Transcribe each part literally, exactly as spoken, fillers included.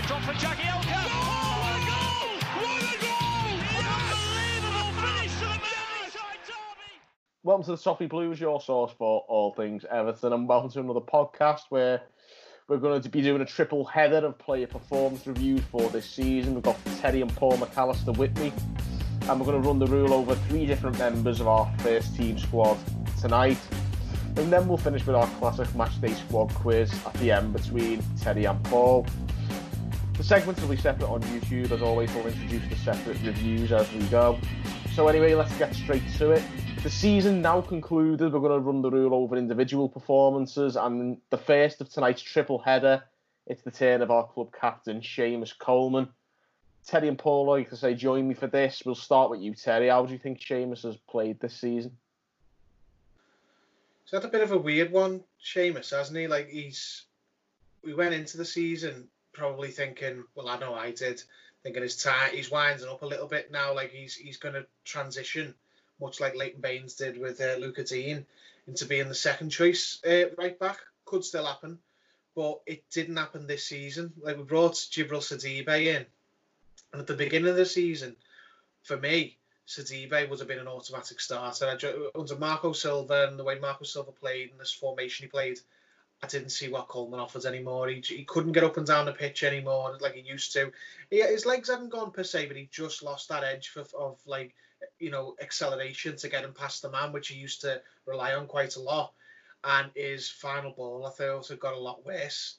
It's on for Jagielka. Oh, what a goal! What a goal! Unbelievable finish to the Merseyside derby. Welcome to the Toffee Blues, your source for all things Everton, and welcome to another podcast where we're going to be doing a triple header of player performance reviews for this season. We've got Terry and Paul McAllister with me, and we're going to run the rule over three different members of our first team squad tonight. And then we'll finish with our classic matchday squad quiz at the end between Terry and Paul. The segments will be separate on YouTube. As always, we'll introduce the separate reviews as we go. So anyway, let's get straight to it. The season now concluded. We're going to run the rule over individual performances, and the first of tonight's triple header, it's the turn of our club captain, Seamus Coleman. Terry and Paul, like I say, join me for this. We'll start with you, Terry. How do you think Seamus has played this season? He's had a bit of a weird one, Seamus, hasn't he? Like, he's... We went into the season probably thinking, well, I know I did, thinking his time, he's winding up a little bit now, like he's he's going to transition, much like Leighton Baines did with uh, Lucas Digne, into being the second choice uh, right back. Could still happen, but it didn't happen this season. Like, we brought Djibril Sidibe in, and at the beginning of the season, for me, Sidibe would have been an automatic starter. I, under Marco Silva and the way Marco Silva played and this formation he played, I didn't see what Coleman offers anymore. He, he couldn't get up and down the pitch anymore like he used to. He, his legs hadn't gone per se, but he just lost that edge for, of like, you know, acceleration to get him past the man, which he used to rely on quite a lot. And his final ball, I thought, also got a lot worse.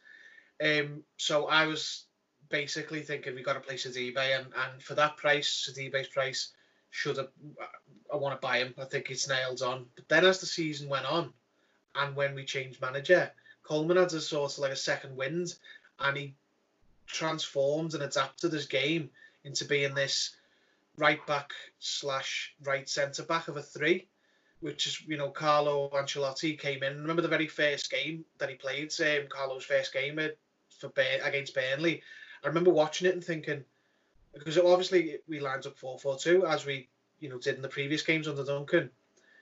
Um, so I was basically thinking we got to play Sidibe, and, and for that price, Sidibe's price, should have, I want to buy him. I think it's nailed on. But then as the season went on, and when we changed manager, Coleman had a sort of like a second wind, and he transformed and adapted his game into being this right back slash right centre back of a three, which is, you know, Carlo Ancelotti came in. Remember the very first game that he played, um, Carlo's first game for Bur- against Burnley. I remember watching it and thinking, because obviously we lined up four four two as we, you know, did in the previous games under Duncan.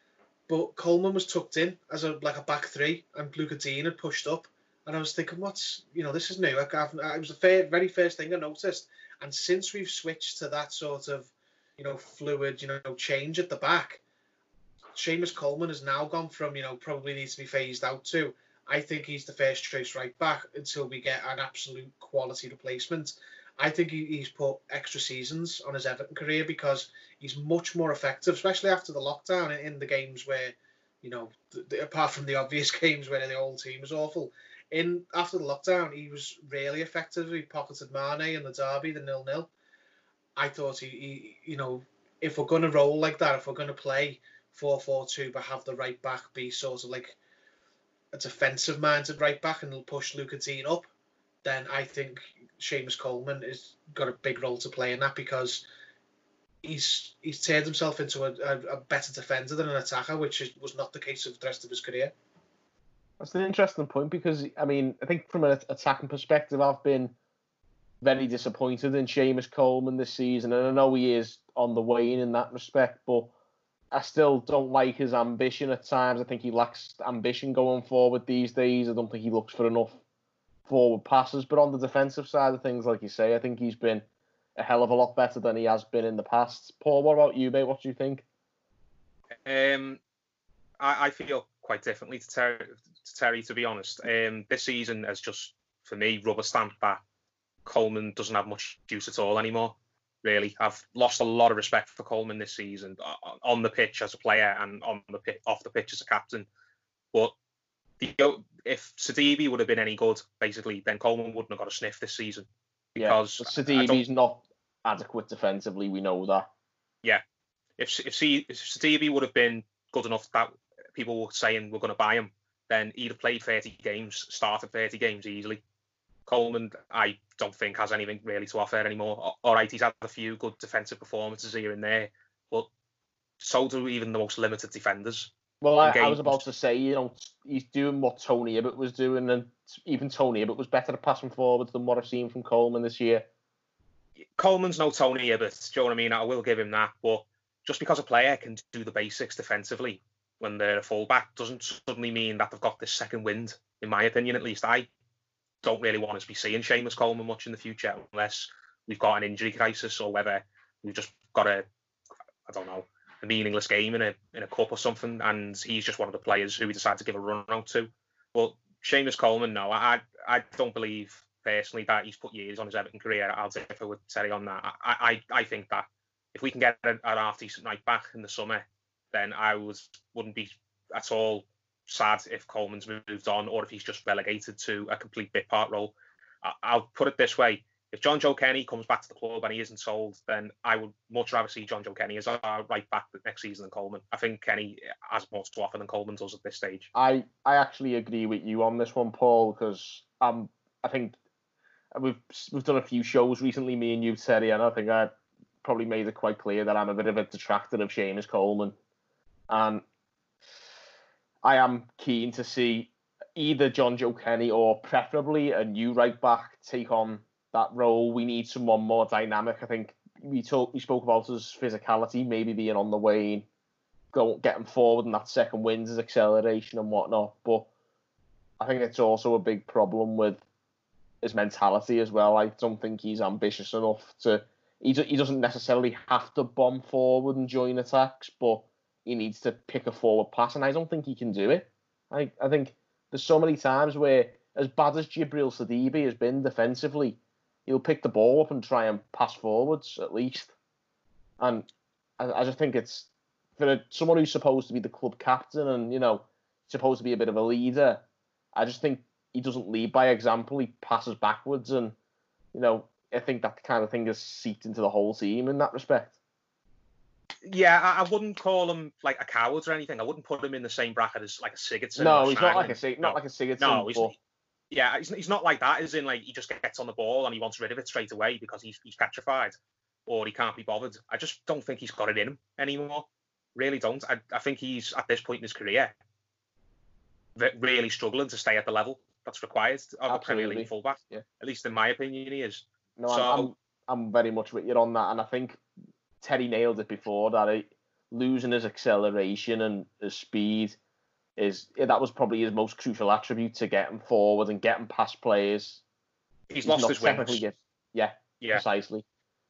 But Coleman was tucked in as a like a back three, and Lucas Digne had pushed up. And I was thinking, what's, you know, this is new. Like, I've, it was the fair, very first thing I noticed. And since we've switched to that sort of, you know, fluid, you know, change at the back, Seamus Coleman has now gone from, you know, probably needs to be phased out to, I think he's the first choice right back until we get an absolute quality replacement. I think he, he's put extra seasons on his Everton career because he's much more effective, especially after the lockdown in, in the games where, you know, the, the, apart from the obvious games where the whole team was awful. In after the lockdown, he was really effective. He pocketed Mane in the derby, the nil-nil. I thought he, he, you know, if we're going to roll like that, if we're going to play four four two but have the right back be sort of like a defensive-minded right back and push Lucas Digne up, then I think Seamus Coleman has got a big role to play in that, because he's he's turned himself into a, a, a better defender than an attacker, which is, was not the case of the rest of his career. That's an interesting point, because, I mean, I think from an attacking perspective, I've been very disappointed in Seamus Coleman this season, and I know he is on the wane in that respect, but I still don't like his ambition at times. I think he lacks ambition going forward these days. I don't think he looks for enough forward passes, but on the defensive side of things, like you say, I think he's been a hell of a lot better than he has been in the past. Paul, what about you, mate? What do you think? Um, I, I feel quite differently to Terry, to, Terry, to be honest. Um, this season has just, for me, rubber stamped that Coleman doesn't have much use at all anymore. Really, I've lost a lot of respect for Coleman this season, on the pitch as a player and on the pit, off the pitch as a captain. But the, if Sidibe would have been any good, basically, then Coleman wouldn't have got a sniff this season. Because yeah, Sidibe's not adequate defensively, we know that. Yeah, if if, C, if Sidibe would have been good enough that people were saying we're going to buy him, then he'd have played thirty games, started thirty games easily. Coleman, I don't think has anything really to offer anymore. All right, he's had a few good defensive performances here and there, but so do even the most limited defenders. Well, I, I was about to say, you know, he's doing what Tony Abbott was doing, and even Tony Abbott was better at passing forwards than what I've seen from Coleman this year. Coleman's no Tony Abbott, do you know what I mean? I will give him that, but just because a player can do the basics defensively when they're a fullback doesn't suddenly mean that they've got this second wind, in my opinion at least. I don't really want us to be seeing Seamus Coleman much in the future unless we've got an injury crisis or whether we've just got a, I don't know, a meaningless game in a in a cup or something, and he's just one of the players who we decide to give a run out to. But Seamus Coleman, no, I I don't believe personally that he's put years on his Everton career. I'll differ with Terry on that. I I, I think that if we can get an, an half decent night back in the summer, then I was wouldn't be at all sad if Coleman's moved on or if he's just relegated to a complete bit part role. I, I'll put it this way: if John Joe Kenny comes back to the club and he isn't sold, then I would much rather see John Joe Kenny as our right back next season than Coleman. I think Kenny has more to offer than Coleman does at this stage. I, I actually agree with you on this one, Paul, because um I think we've we've done a few shows recently, me and you, Terry, and I think I probably made it quite clear that I'm a bit of a detractor of Seamus Coleman, and I am keen to see either John Joe Kenny or preferably a new right back take on that role. We need someone more dynamic. I think we talk, we spoke about his physicality maybe being on the wane, go getting forward, and that second wind, his acceleration and whatnot. But I think it's also a big problem with his mentality as well. I don't think he's ambitious enough to. He he doesn't necessarily have to bomb forward and join attacks, but he needs to pick a forward pass, and I don't think he can do it. I I think there's so many times where, as bad as Jibril Sidibe has been defensively, he'll pick the ball up and try and pass forwards at least. And I, I just think it's, for a, someone who's supposed to be the club captain and, you know, supposed to be a bit of a leader, I just think he doesn't lead by example. He passes backwards, and, you know, I think that kind of thing has seeped into the whole team in that respect. Yeah, I, I wouldn't call him like a coward or anything. I wouldn't put him in the same bracket as like a Sigurdsson. No, or he's not like a Schneiderlin. Sig- not No. like a Sigurdsson. No, he's, but yeah, he's, he's not like that. As in, like, he just gets on the ball and he wants rid of it straight away because he's he's petrified or he can't be bothered. I just don't think he's got it in him anymore. Really don't. I, I think he's at this point in his career really struggling to stay at the level that's required of a Premier League fullback. Yeah. At least in my opinion, he is. No, so, I'm, I'm I'm very much with you on that, and I think Terry nailed it before that he, losing his acceleration and his speed is that was probably his most crucial attribute to getting forward and getting past players. He's, He's lost not his wings. technically good. Yeah, Yeah. precisely.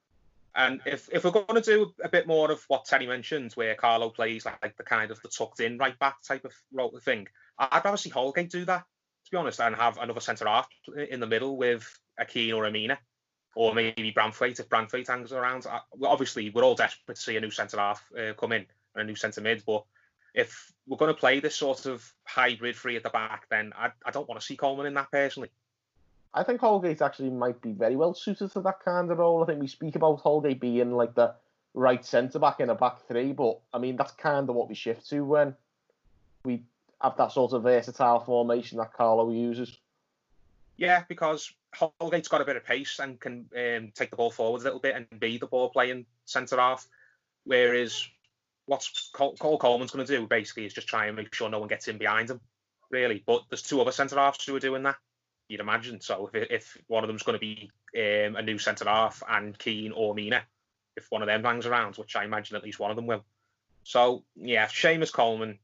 And if, if we're going to do a bit more of what Terry mentioned, where Carlo plays like, like the kind of the tucked in right back type of role thing, I'd rather see Holgate do that, to be honest, and have another centre half in the middle with a Keane or a Mina, or maybe Branthwaite if Branthwaite hangs around. I, obviously, we're all desperate to see a new centre half uh, come in and a new centre mid, but if we're going to play this sort of hybrid three at the back, then I, I don't want to see Coleman in that personally. I think Holgate actually might be very well suited to that kind of role. I think we speak about Holgate being like the right centre back in a back three, but I mean that's kind of what we shift to when we have that sort of versatile formation that Carlo uses. Yeah, because Holgate's got a bit of pace and can um, take the ball forward a little bit and be the ball playing centre half, whereas what's Cole, Cole Coleman's going to do basically is just try and make sure no one gets in behind him, really. But there's two other centre halves who are doing that, you'd imagine. So if if one of them's going to be um, a new centre half and Keane or Mina, if one of them hangs around, which I imagine at least one of them will. So yeah, Seamus Coleman,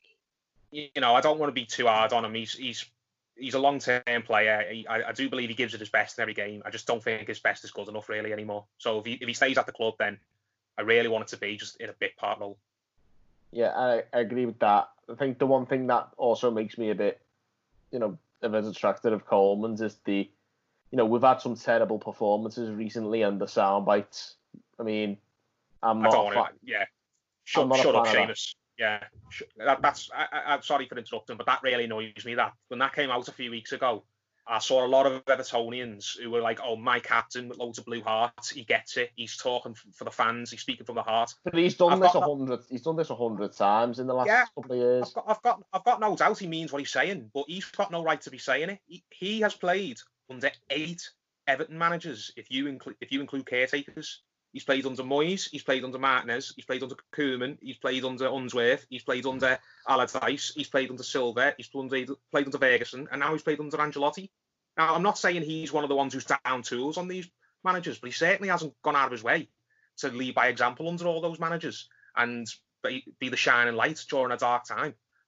you know, I don't want to be too hard on him. He's he's he's a long-term player. He, I, I do believe he gives it his best in every game. I just don't think his best is good enough really anymore. So if he if he stays at the club, then I really want it to be just in a bit part role. Yeah, I, I agree with that. I think the one thing that also makes me a bit, you know, of a detractor of Coleman's is the, you know, we've had some terrible performances recently and the sound bites. I mean, I'm not. I don't a want to. Yeah, shut, shut up, Seamus. Yeah, that, that's. I, I, I'm sorry for interrupting, but that really annoys me. That when that came out a few weeks ago, I saw a lot of Evertonians who were like, "Oh, my captain with loads of blue hearts. He gets it. He's talking for the fans. He's speaking from the heart." But he's done I've this a got, hundred. He's done this a hundred times in the last yeah, couple of years. I've got, I've got, I've got no doubt he means what he's saying, but he's got no right to be saying it. He, he has played under eight Everton managers, if you include, if you include caretakers. He's played under Moyes, he's played under Martinez, he's played under Koeman, he's played under Unsworth, he's played under Allardyce, he's played under Silva, he's played, played under Ferguson, and now he's played under Ancelotti. Now, I'm not saying he's one of the ones who's down tools on these managers, but he certainly hasn't gone out of his way to lead by example under all those managers and be, be the shining light during a dark time.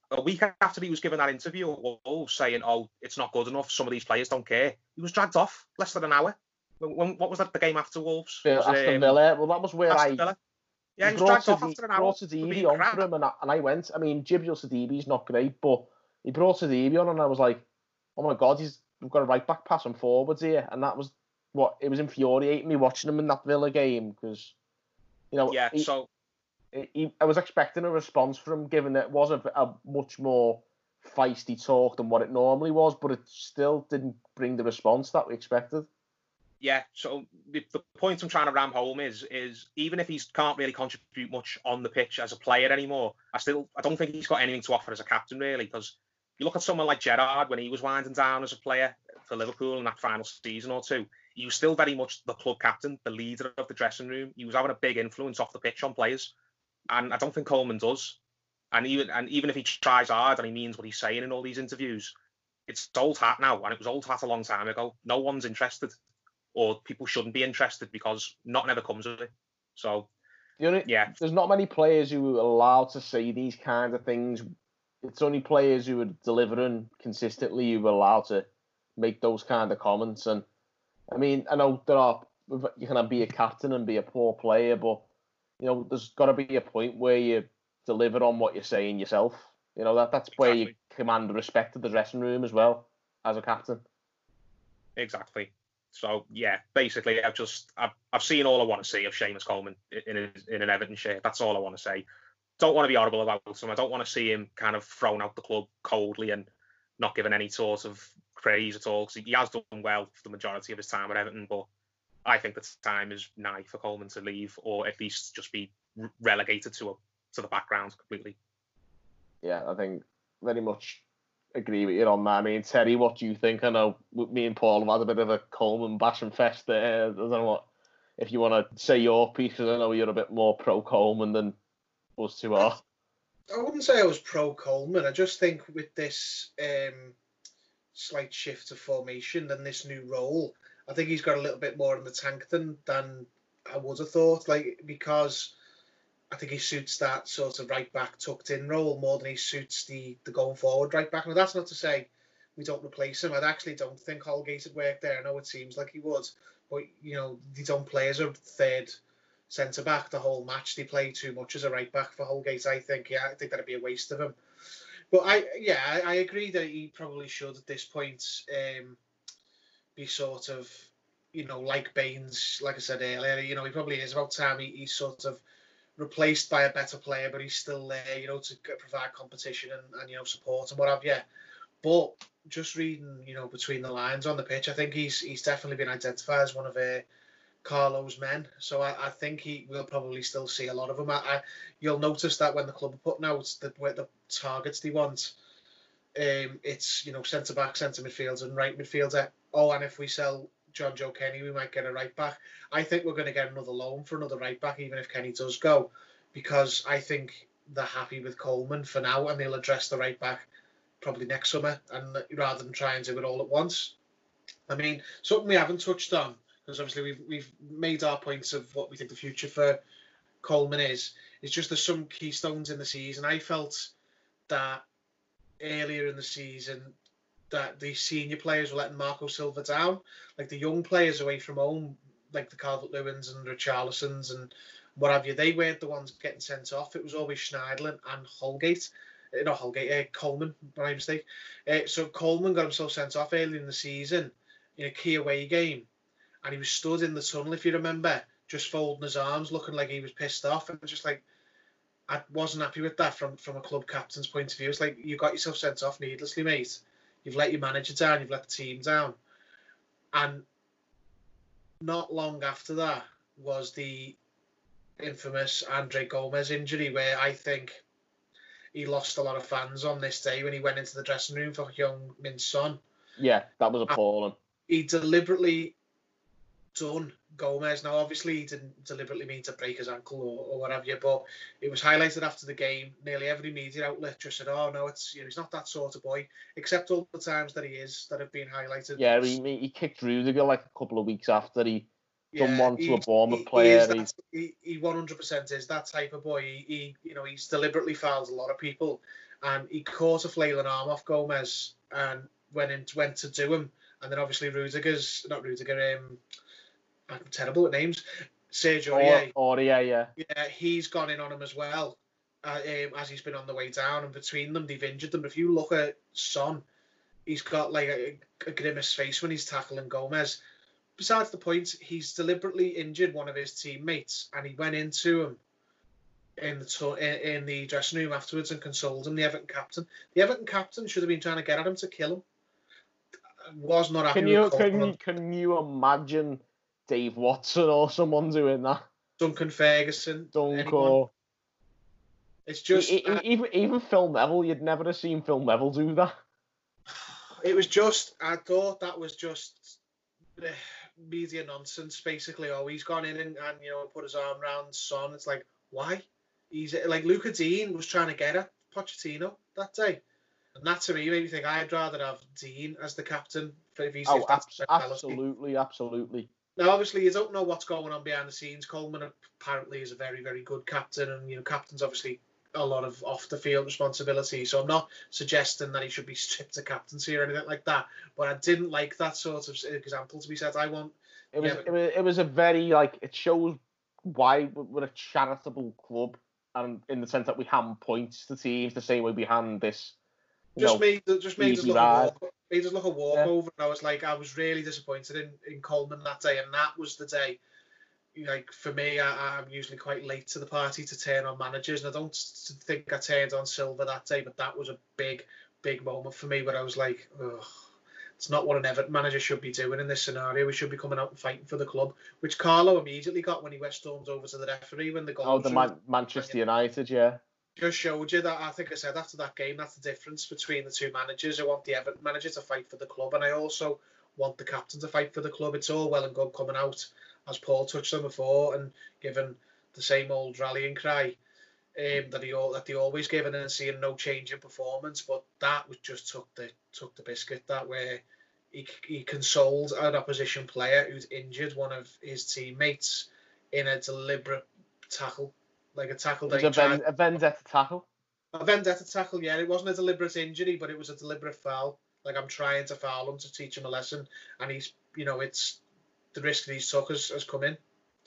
a week after he was given that interview at Wolves saying, "Oh, it's not good enough. Some of these players don't care," he was dragged off less than an hour. When, when what was that? The game after Wolves? Uh, Was Aston it, um, Villa. Well, that was where Aston I. Villa? Yeah, he was brought dragged off Sadi- after an hour. brought for Sidibe being on crap. for him, and I, and I went. I mean, Djibril Sidibe's not great, but he brought Sidibe on, and I was like, "Oh my god, he's we've got a right back passing forwards here," and that was what it was infuriating me watching him in that Villa game because, you know, Yeah, he, so he, I was expecting a response from him, given that it was a, a much more feisty talk than what it normally was, but it still didn't bring the response that we expected. yeah, so the, the point I'm trying to ram home is is even if he can't really contribute much on the pitch as a player anymore, I still I don't think he's got anything to offer as a captain really. Because you look at someone like Gerrard when he was winding down as a player for Liverpool in that final season or two, he was still very much the club captain, the leader of the dressing room. He was having a big influence off the pitch on players, and I don't think Coleman does. And even and even if he tries hard and he means what he's saying in all these interviews, it's old hat now, and it was old hat a long time ago. No one's interested. Or people shouldn't be interested because nothing ever comes of it. So, you know, yeah. There's not many players who are allowed to say these kinds of things. It's only players who are delivering consistently who are allowed to make those kind of comments. And I mean, I know there are you can be a captain and be a poor player, but you know, there's got to be a point where you deliver on what you're saying yourself. You know that that's where Exactly. you command the respect of the dressing room as well as a captain. Exactly. So yeah, basically, I've just I've, I've seen all I want to see of Seamus Coleman in a, in an Everton shirt. That's all I want to say. Don't want to be horrible about him. I don't want to see him kind of thrown out the club coldly and not given any sort of praise at all. Because he has done well for the majority of his time at Everton, but I think the time is nigh for Coleman to leave, or at least just be relegated to a to the background completely. Yeah, I think very much agree with you on that. I mean, Terry, what do you think? I know me and Paul have had a bit of a Coleman bashing fest there. I don't know what if you want to say your piece, because I know you're a bit more pro Coleman than us two are. I wouldn't say I was pro Coleman. I just think with this um, slight shift of formation and this new role, I think he's got a little bit more in the tank than than I would have thought. Like because I think he suits that sort of right back tucked in role more than he suits the the going forward right back. Now that's not to say we don't replace him. I actually don't think Holgate would work there. I know it seems like he would, but you know they don't play as a third centre back the whole match. They play too much as a right back for Holgate. I think yeah, I think that'd be a waste of him. But I yeah, I, I agree that he probably should at this point um, be sort of you know like Baines, like I said earlier. You know he probably is about time he, he's sort of replaced by a better player, but he's still there, you know, to provide competition and, and you know support and what have you. But just reading, you know, between the lines on the pitch, I think he's he's definitely been identified as one of uh, Carlo's men. So I, I think he will probably still see a lot of them. I, I, you'll notice that when the club are putting out the, the targets they want, um, it's you know centre back, centre midfielder, and right midfielder. Oh, and if we sell John Joe Kenny, we might get a right back. I think we're going to get another loan for another right back, even if Kenny does go, because I think they're happy with Coleman for now, and they'll address the right back probably next summer, and rather than try and do it all at once. I mean, something we haven't touched on, because obviously we've we've made our points of what we think the future for Coleman is. It's just there's some keystones in the season. I felt that earlier in the season that the senior players were letting Marco Silva down, like the young players away from home, like the Calvert-Lewins and Richarlisons and what have you. They weren't the ones getting sent off. It was always Schneiderlin and Holgate. Uh, not Holgate, uh, Coleman, by mistake. Uh, so Coleman got himself sent off early in the season in a key away game, and he was stood in the tunnel, if you remember, just folding his arms, looking like he was pissed off. And just like, I wasn't happy with that from, from a club captain's point of view. It's like, you got yourself sent off needlessly, mate. You've let your manager down, you've let the team down. And not long after that was the infamous Andre Gomez injury, where I think he lost a lot of fans on this day when he went into the dressing room for Young Min Son. Yeah, that was appalling. He deliberately done Gomez. Now, obviously, he didn't deliberately mean to break his ankle or, or whatever, but it was highlighted after the game. Nearly every media outlet just said, "Oh no, it's you know he's not that sort of boy," except all the times that he is that have been highlighted. Yeah, he he kicked Rudiger like a couple of weeks after he yeah, done one to a Bournemouth he, player. He, is that, he, he one hundred percent is that type of boy. He, he, you know, he's deliberately fouled a lot of people, and he caught a flailing arm off Gomez and went in, went to do him, and then obviously Rudiger's not Rudiger, um, I'm terrible at names, Sergio Aurier. Or, yeah, yeah. Yeah, he's gone in on him as well, uh, um, as he's been on the way down, and between them they've injured them. If you look at Son, he's got like a, a grimace face when he's tackling Gomez. Besides the point, he's deliberately injured one of his teammates, and he went into him in the to- in, in the dressing room afterwards and consoled him. The Everton captain, the Everton captain should have been trying to get at him to kill him. Was not happy. Can you with can you, can you imagine Dave Watson or someone doing that? Duncan Ferguson, Dunk anyone. or It's just e- e- even even Phil Neville. You'd never have seen Phil Neville do that. It was just, I thought that was just uh, media nonsense, basically. Oh, he's gone in and, and you know, put his arm around Son. It's like, why? He's like, Luca Dean was trying to get at Pochettino that day. And that to me made me think I'd rather have Dean as the captain. For if he's, Oh, if that's abs- absolutely, absolutely. Now, obviously, you don't know what's going on behind the scenes. Coleman apparently is a very, very good captain. And, you know, captain's obviously a lot of off-the-field responsibility. So I'm not suggesting that he should be stripped of captaincy or anything like that. But I didn't like that sort of example to be set. I want... It was, yeah, it was, it was a very, like, it shows why we're a charitable club, and in the sense that we hand points to teams the same way we hand this. Just know, made, just made us easy look a ride. walk, made us look a walkover. And I was like, I was really disappointed in, in Coleman that day. And that was the day, like, for me, I, I'm usually quite late to the party to turn on managers. And I don't think I turned on Silva that day, but that was a big, big moment for me where I was like, ugh. It's not what an Everton manager should be doing in this scenario. We should be coming out and fighting for the club, which Carlo immediately got when he went stormed over to the referee when the goal. Oh, the Man- Manchester United, yeah. Just showed you that. I think I said after that game, that's the difference between the two managers. I want the Everton manager to fight for the club, and I also want the captain to fight for the club. It's all well and good coming out, as Paul touched on before, and giving the same old rallying cry um, that he all that they always give, and then seeing no change in performance. But that was just took the took the biscuit. That where he he consoled an opposition player who's injured one of his teammates in a deliberate tackle. Like a tackle that It was he a, tried. ven- a vendetta tackle. A vendetta tackle, yeah. It wasn't a deliberate injury, but it was a deliberate foul. Like, I'm trying to foul him to teach him a lesson, and he's, you know, it's the risk that he's took has, has come in.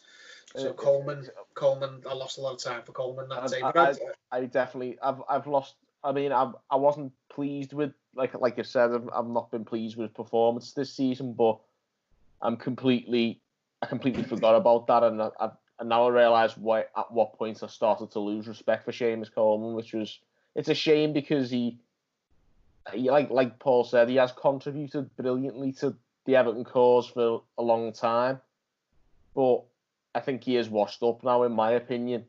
So Uh, Coleman, Coleman, I lost a lot of time for Coleman that I, day. I, But I, I definitely, I've, I've lost. I mean, I, I wasn't pleased with, like, like you said, I've, I've not been pleased with his performance this season, but I'm completely, I completely forgot about that, and I, I And now I realise why at what point I started to lose respect for Seamus Coleman, which was it's a shame because he, he like like Paul said, he has contributed brilliantly to the Everton cause for a long time, but I think he is washed up now, in my opinion,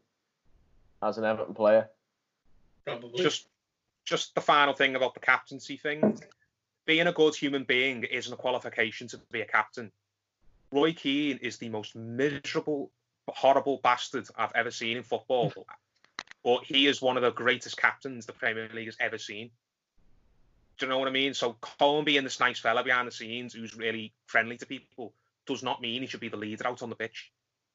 as an Everton player. probably. Just, just the final thing about the captaincy thing. Being a good human being isn't a qualification to be a captain. Roy Keane is the most miserable, horrible bastard I've ever seen in football, but he is one of the greatest captains the Premier League has ever seen. Do you know what I mean? So Coleman being this nice fella behind the scenes who's really friendly to people does not mean he should be the leader out on the pitch.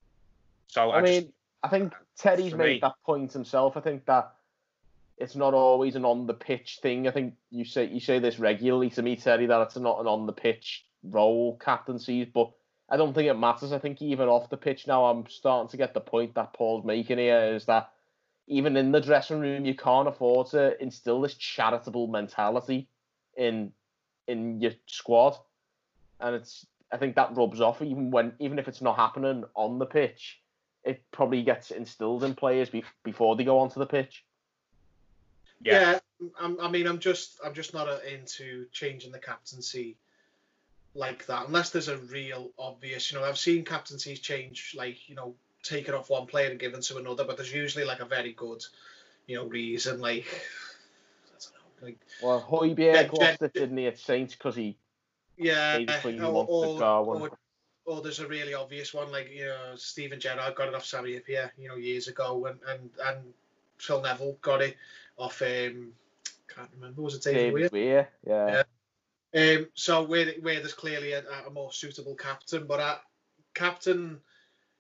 So I, I mean, just, I think Terry's for made me- that point himself. I think that it's not always an on the pitch thing. I think you say you say this regularly to me, Terry, that it's not an on the pitch role captaincy, but I don't think it matters. I think even off the pitch now, I'm starting to get the point that Paul's making here, is that even in the dressing room, you can't afford to instill this charitable mentality in in your squad, and it's I think that rubs off even when even if it's not happening on the pitch, it probably gets instilled in players be, before they go onto the pitch. Yeah, yeah I'm, I mean, I'm just, I'm just not into changing the captaincy like that, unless there's a real obvious. You know, I've seen captaincies change, like, you know, taken off one player and given to another, but there's usually like a very good, you know, reason. Like, I don't know, like. Well, Højbjerg Yeah, lost yeah, it, didn't he, at Saints because he Yeah, basically or, wanted or, to go. And, or, or there's a really obvious one, like, you know, Steven Gerrard got it off Sami Hyypiä, you know, years ago, and, and, and Phil Neville got it off, um, can't remember, was it David Weir? Weir, yeah. Yeah. Um, so where, where there's clearly a, a more suitable captain, but a captain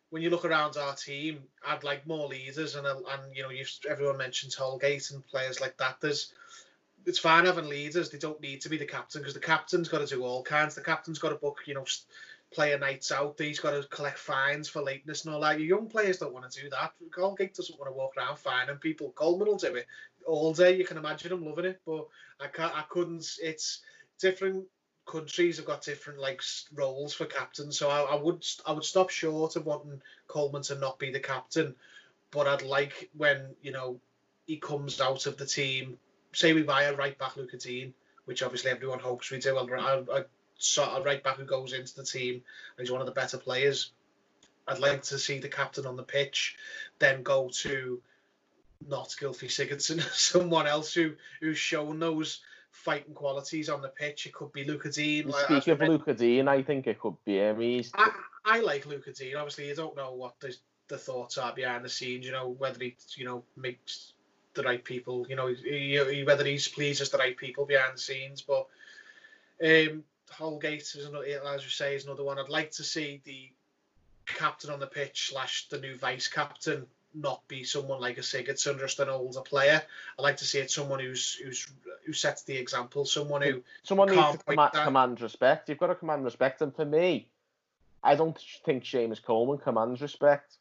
when you look around our team, I'd like more leaders, and and you know, you've, everyone mentions Holgate and players like that. There's, it's fine having leaders. They don't need to be the captain, because the captain's got to do all kinds. The captain's got to book, you know, player nights out. He's got to collect fines for lateness and all that. Your young players don't want to do that. Holgate doesn't want to walk around fining people. Coleman will do it all day. You can imagine him loving it, but I can't. I couldn't. It's different. Countries have got different like roles for captains, so I, I would I would stop short of wanting Coleman to not be the captain, but I'd like when, you know, he comes out of the team. Say we buy a right back, Luca Dean, which obviously everyone hopes we do. I, I, sort of right back who goes into the team and he's one of the better players. I'd like to see the captain on the pitch, then go to not Gylfi Sigurdsson, someone else who who's shown those fighting qualities on the pitch. It could be Luca Dean. Like, Speak of Luca Dean, I think it could be him. He's... I, I like Luca Dean. Obviously, you don't know what the, the thoughts are behind the scenes, you know, whether he, you know, makes the right people, you know, he, he, whether he's pleases the right people behind the scenes. But um, Holgate, is another, as you say, is another one. I'd like to see the captain on the pitch slash the new vice captain not be someone like a Sigurdsson, just an older player. I like to see it someone who's who's who sets the example, someone who someone needs to point command, command respect. You've got to command respect, and for me, I don't think Seamus Coleman commands respect.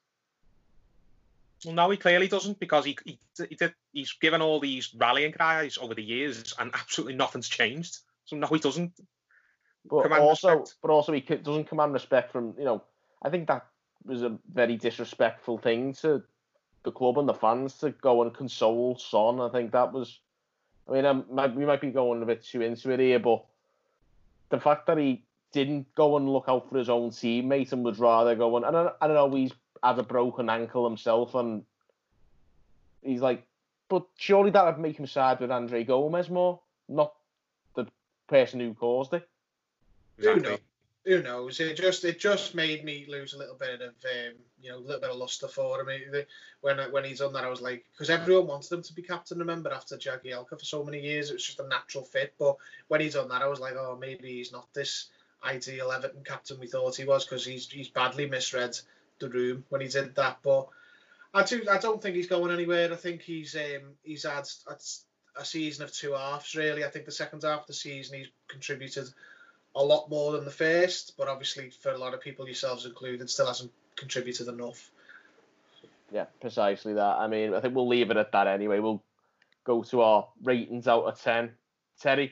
Well, no, he clearly doesn't, because he, he, he did, he's given all these rallying cries over the years, and absolutely nothing's changed. So no, he doesn't. But command also, respect. but also, he c- doesn't command respect from, you know. I think that was a very disrespectful thing to the club and the fans, to go and console Son. I think that was. I mean, um, might, we might be going a bit too into it here, but the fact that he didn't go and look out for his own teammate and would rather go and, I don't, I don't know, he's had a broken ankle himself, and he's like, but surely that would make him side with Andre Gomez more, not the person who caused it. Who knows? Who knows? It just it just made me lose a little bit of um, you know, a little bit of luster for him. It, when when he's done that, I was like, because everyone wanted him to be captain. Remember, after Jagielka for so many years, it was just a natural fit. But when he's done that, I was like, oh, maybe he's not this ideal Everton captain we thought he was, because he's he's badly misread the room when he did that. But I do I don't think he's going anywhere. I think he's um he's had a, a season of two halves really. I think the second half of the season he's contributed a lot more than the first, but obviously for a lot of people, yourselves included, still hasn't contributed enough. Yeah, precisely that. I mean, I think we'll leave it at that anyway. We'll go to our ratings out of ten. Terry?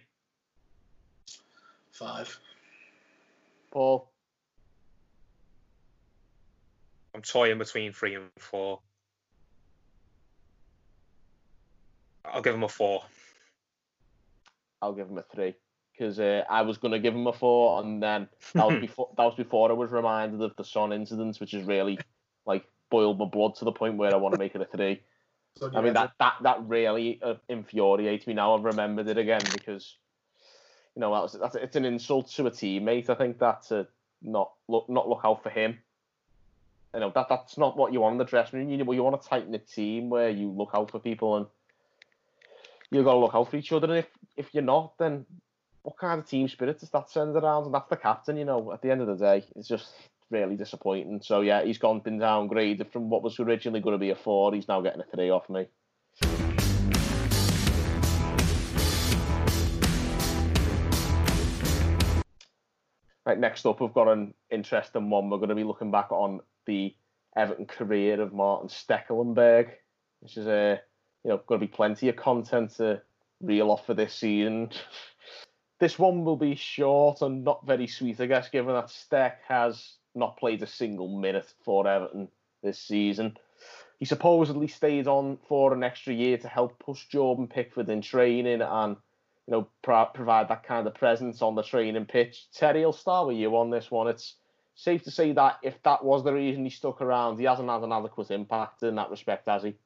Five. Paul? I'm toying between three and four. I'll give him a four. I'll give him a three. Because uh, I was going to give him a four, and then that was before that was before I was reminded of the Son incident, which has really like boiled my blood to the point where I want to make it a three. So I mean that that that really uh, infuriates me now. I've remembered it again, because you know that's, that's it's an insult to a teammate. I think that to not look not look out for him. You know that that's not what you want in the dressing room. You you want a tight knit team where you look out for people, and you've got to look out for each other. And if if you're not, then what kind of team spirit does that send around? And that's the captain, you know, at the end of the day. It's just really disappointing. So, yeah, he's gone been downgraded from what was originally going to be a four. He's now getting a three off me. Right, next up, we've got an interesting one. We're going to be looking back on the Everton career of Martin Stekelenburg, which is, a, you know, going to be plenty of content to reel off for this season. This one will be short and not very sweet, I guess, given that Steck has not played a single minute for Everton this season. He supposedly stayed on for an extra year to help push Jordan Pickford in training and, you know, pro- provide that kind of presence on the training pitch. Terry, I'll start with you on this one. It's safe to say that if that was the reason he stuck around, he hasn't had an adequate impact in that respect, has he?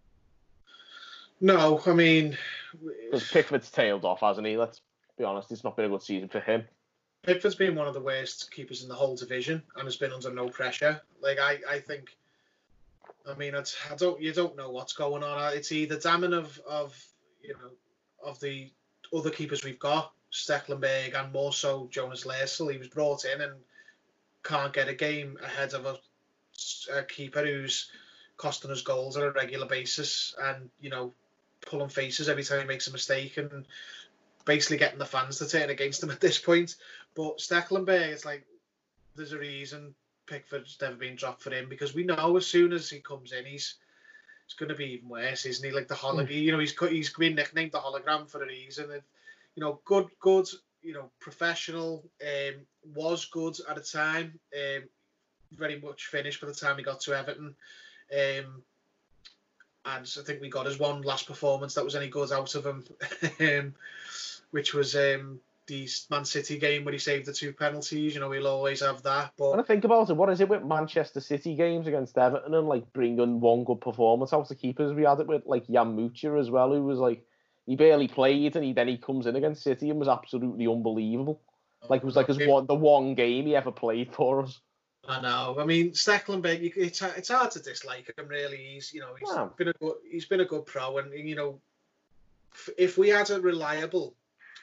No, I mean... Because Pickford's tailed off, hasn't he? Let's be honest, it's not been a good season for him. Pickford's been one of the worst keepers in the whole division and has been under no pressure. Like I, I think, I mean, it's, I don't, you don't know what's going on. It's either damning of, of, you know, of the other keepers we've got, Stekelenburg, and more so Jonas Larsell. He was brought in and can't get a game ahead of a a keeper who's costing us goals on a regular basis, and you know, pulling faces every time he makes a mistake, and basically getting the fans to turn against him at this point. But Stekelenburg, it's like there's a reason Pickford's never been dropped for him, because we know as soon as he comes in, he's it's going to be even worse, isn't he? Like the hologram, mm. you know, he's he's been nicknamed the hologram for a reason. And, you know, good, good, you know, professional. Um, was good at a time. Um, very much finished by the time he got to Everton. Um, and I think we got his one last performance that was any good out of him, um, which was um, the Man City game where he saved the two penalties. You know, he'll always have that. But when I think about it, what is it with Manchester City games against Everton and like bringing one good performance out of keepers? We had it with like Jan Mucha as well, who was like, he barely played, and he then he comes in against City and was absolutely unbelievable. Like it was like his one the one game he ever played for us. I know. I mean, Stekelenburg, you, it's it's hard to dislike him. Really, he's you know he's Wow. been a good he's been a good pro, and you know, if we had a reliable,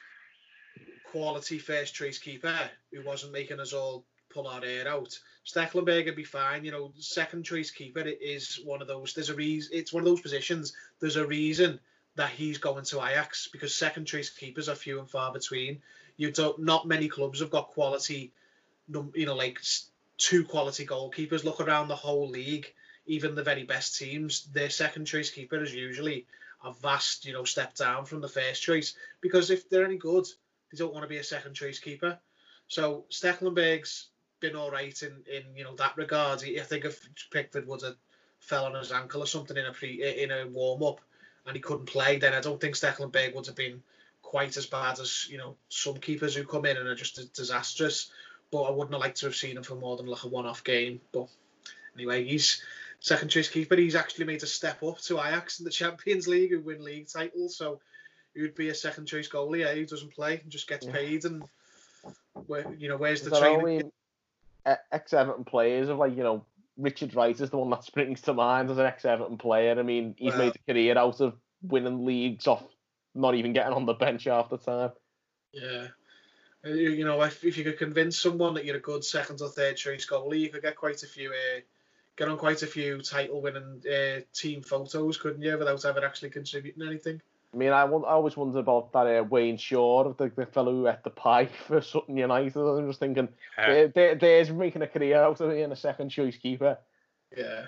quality first choice keeper who wasn't making us all pull our hair out, Stekelenburg would be fine. You know, second choice keeper is one of those. There's a reason. It's one of those positions. There's a reason that he's going to Ajax, because second choice keepers are few and far between. You don't. Not many clubs have got quality. You know, like two quality goalkeepers. Look around the whole league. Even the very best teams, their second choice keeper is usually a vast, you know, step down from the first choice. Because if they're any good, they don't want to be a second choice keeper. So Stekelenburg's been all right in, in you know that regard. I think if Pickford would have fell on his ankle or something in a pre in a warm up and he couldn't play, then I don't think Stekelenburg would have been quite as bad as you know some keepers who come in and are just disastrous. But I wouldn't have liked to have seen him for more than like a one-off game. But anyway, he's second choice keeper. He's actually made a step up to Ajax in the Champions League, who win league titles. So he would be a second choice goalie, yeah, who doesn't play and just gets Yeah. paid. And where you know where's the So training? I mean, ex-Everton players of like you know Richard Wright is the one that springs to mind as an ex-Everton player. I mean, he's Well, made a career out of winning leagues off not even getting on the bench half the time. Yeah. Uh, You you know, if, if you could convince someone that you're a good second or third choice goalie, you could get quite a few, uh, get on quite a few title-winning uh, team photos, couldn't you, without ever actually contributing anything? I mean, I, I always wondered about that uh, Wayne Shaw, the, the fellow who ate the pie for Sutton United. I'm just thinking, Yeah. there, there, there's making a career out of being a second choice keeper. Yeah.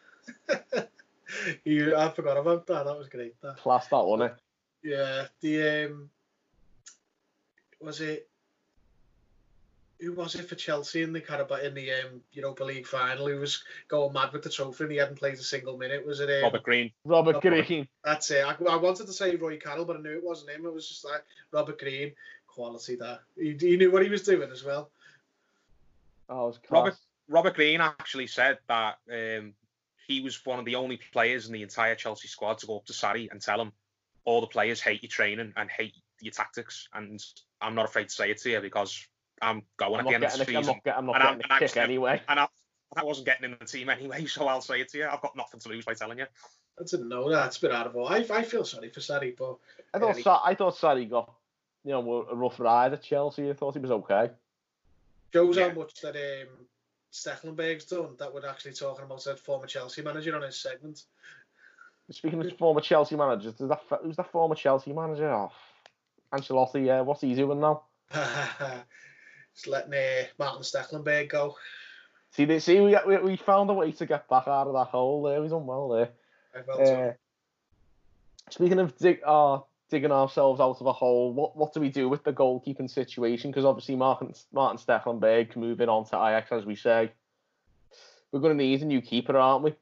you, I forgot about that. That was great. That. Class that, wasn't it? Yeah. The um, was it? Who was it for Chelsea in the Carabao in the um, Europa League final? Who was going mad with the trophy and he hadn't played a single minute? Was it um, Robert Green. Robert Robert- Green. That's it. I, I wanted to say Roy Carroll, but I knew it wasn't him. It was just like Robert Green. Quality that. He, he knew what he was doing as well. Oh, it was class. Robert Robert Green actually said that um, he was one of the only players in the entire Chelsea squad to go up to Sarri and tell him all the players hate your training and hate your tactics, and I'm not afraid to say it to you because I'm going I'm at the not end of the getting a, I'm season. not, get, I'm not And I'm- getting and a I'm kick still- anyway. And I, I wasn't getting in the team anyway, so I'll say it to you. I've got nothing to lose by telling you. I didn't know that. It's a bit out of order. I, I feel sorry for Sarri, but I thought, Yeah, Sa- I thought Sarri got you know a rough ride at Chelsea. I thought he was okay. shows Yeah. how much that um, Stekelenburg's done that we're actually talking about that former Chelsea manager on his segment. Speaking of former Chelsea managers, is that who's that former Chelsea manager? Oh, Ancelotti. Yeah, what's he doing now? Just letting uh, Martin Stekelenburg go. See, they, see, we, we we found a way to get back out of that hole there. He's done well there. I felt so. Uh, speaking of dig, uh, digging ourselves out of a hole, what what do we do with the goalkeeping situation? Because obviously Martin Martin Stekelenburg moving on to Ajax, as we say, we're going to need a new keeper, aren't we?